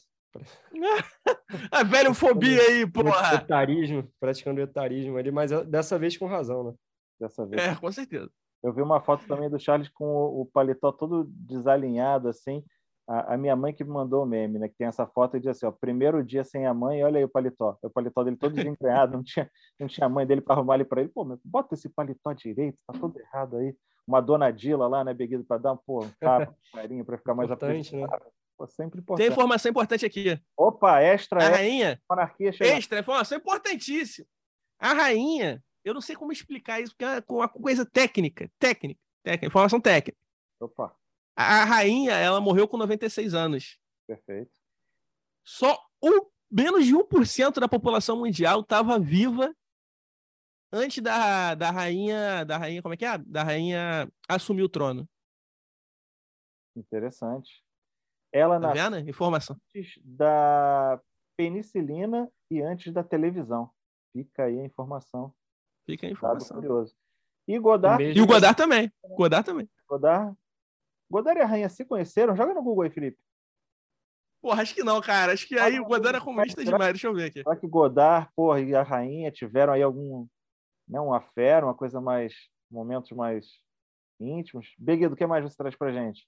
A velhofobia aí, porra. Etarismo, praticando etarismo ali, mas dessa vez com razão, né? Dessa vez. É, com certeza. Eu vi uma foto também do Charles com o, o paletó todo desalinhado, assim. A, a minha mãe que me mandou o meme, né? Que tem essa foto e diz assim, ó, primeiro dia sem a mãe, olha aí o paletó. O paletó dele todo desempenhado, não tinha, não tinha a mãe dele para arrumar ali para ele. Pô, meu, bota esse paletó direito, tá todo errado aí. Uma dona Dila lá, né, Beguido, para dar pô, um tapa, um carinho, para ficar mais Importante, né? Pô, sempre Tem importante. informação importante aqui. Opa, extra, A extra, rainha, monarquia chegando. extra, informação importantíssima. A rainha, eu não sei como explicar isso, porque é uma coisa técnica, técnica, técnica, informação técnica. Opa, A rainha, ela morreu com noventa e seis anos. perfeito. Só um, menos de um por cento da população mundial estava viva antes da, da rainha, da rainha, como é que é? Da rainha assumir o trono. Interessante. Ela Tá nasceu vendo? Informação. antes da penicilina e antes da televisão. Fica aí a informação. Fica a Dado informação. curioso. E E Godard, mesmo E o assim- Godard também. Godard também. Godard, Godard e a rainha se conheceram? Joga no Google aí, Felipe. Porra, acho que não, cara. Acho que aí o Godard é comunista demais. Deixa eu ver aqui. Será que Godard, porra, e a rainha tiveram aí algum, né, uma affair, uma coisa mais, momentos mais íntimos? Beguido, o que mais você traz pra gente?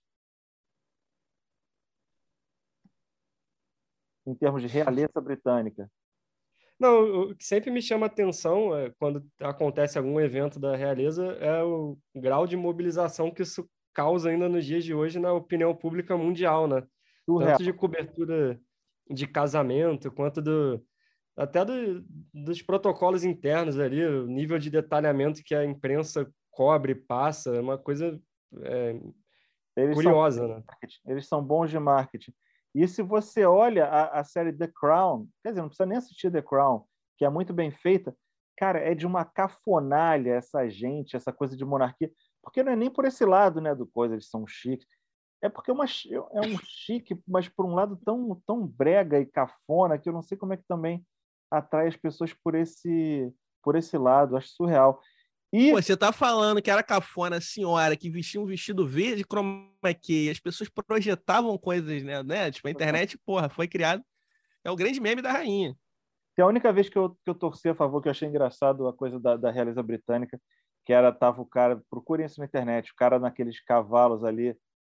Em termos de realeza britânica. Não, o que sempre me chama atenção é, quando acontece algum evento da realeza é o grau de mobilização que isso causa ainda nos dias de hoje na opinião pública mundial, né? Surreal. Tanto de cobertura de casamento, quanto do, até do, dos protocolos internos ali, o nível de detalhamento que a imprensa cobre, passa, é uma coisa é, Eles curiosa, são, né? eles são bons de marketing. E se você olha a, a série The Crown, quer dizer, não precisa nem assistir The Crown, que é muito bem feita, cara, é de uma cafonalha essa gente, essa coisa de monarquia, porque não é nem por esse lado, né, do coisa, eles são chiques, é porque é, uma, é um chique, mas por um lado tão, tão brega e cafona, que eu não sei como é que também atrai as pessoas por esse, por esse lado, acho surreal. E Pô, você tá falando que era cafona a senhora que vestia um vestido verde chroma key, as pessoas projetavam coisas, né? né? Tipo, a internet, porra, foi criado. É o grande meme da rainha. que a única vez que eu, que eu torci a favor, que eu achei engraçado a coisa da, da realeza britânica, que era, tava o cara, procurem isso na internet, o cara naqueles cavalos ali,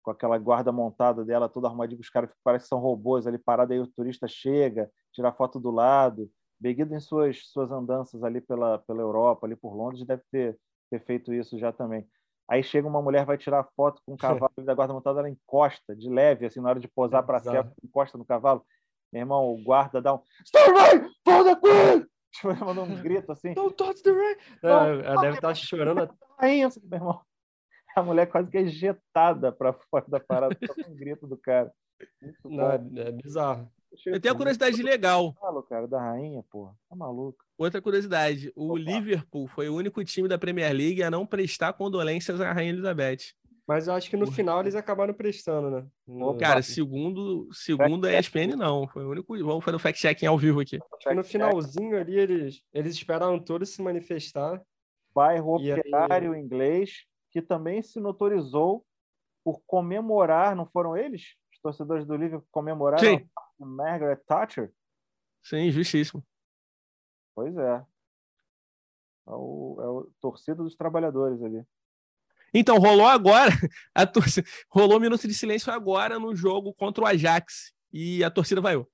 com aquela guarda montada dela, toda arrumadinha, os caras parecem que são robôs ali parados, aí o turista chega, tira foto do lado. Beguido em suas, suas andanças ali pela, pela Europa, ali por Londres, deve ter, ter feito isso já também. Aí chega uma mulher, vai tirar foto com o cavalo da guarda montada, ela encosta de leve, assim, na hora de posar para a selfie, encosta no cavalo. Meu irmão, o guarda dá um Stay right for the queen! Mandou um grito assim. Don't touch the rain! Ela deve estar chorando. Aí, meu irmão. A mulher quase que é ejetada para fora da parada com um grito do cara. Não, é bizarro. Eu tenho uma curiosidade legal. Falo, cara, da rainha, porra. Tá maluco. Outra curiosidade. O Opa. Liverpool foi o único time da Premier League a não prestar condolências à Rainha Elizabeth. Mas eu acho que no final eles acabaram prestando, né? No... Cara, segundo, segundo a E S P N, não. Foi o único. Vamos fazer o fact-checking ao vivo aqui. Acho que no finalzinho ali, eles, eles esperaram todos se manifestar. Bairro operário aí... inglês, que também se notorizou por comemorar, não foram eles? Os torcedores do Liverpool comemoraram Sim. a Margaret Thatcher? Sim, justíssimo. Pois é. É o, é o torcida dos trabalhadores ali. Então, rolou agora, a torcida, rolou um minuto de silêncio agora no jogo contra o Ajax e a torcida vaiou.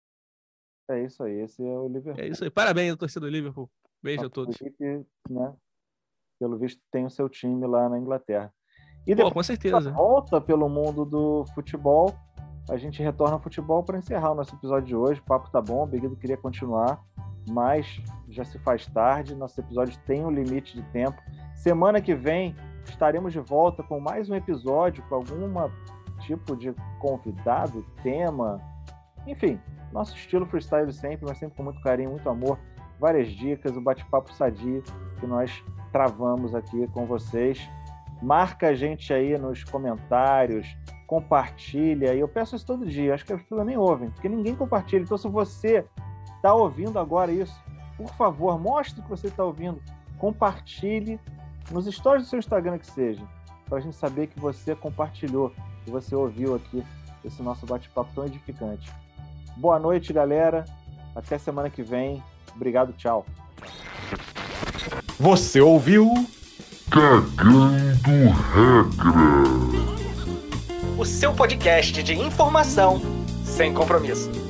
É isso aí, esse é o Liverpool. É isso aí, parabéns à torcida do Liverpool. Beijo a, a todos. Que, né, pelo visto, tem o seu time lá na Inglaterra. E Pô, depois com certeza. volta pelo mundo do futebol, a gente retorna ao futebol para encerrar o nosso episódio de hoje. O papo tá bom, o Beguido queria continuar, mas já se faz tarde, nossos episódios têm um limite de tempo. Semana que vem estaremos de volta com mais um episódio, com algum tipo de convidado, tema, enfim, nosso estilo freestyle sempre, mas sempre com muito carinho, muito amor, várias dicas, o bate-papo sadio que nós travamos aqui com vocês. Marca a gente aí nos comentários, compartilha, e eu peço isso todo dia, acho que as pessoas nem ouvem, porque ninguém compartilha. Então, se você está ouvindo agora isso, por favor, mostre que você está ouvindo, compartilhe nos stories do seu Instagram que seja, para a gente saber que você compartilhou, que você ouviu aqui esse nosso bate-papo tão edificante. Boa noite, galera. Até semana que vem. Obrigado, tchau. Você ouviu Cagando Regra, o seu podcast de informação sem compromisso.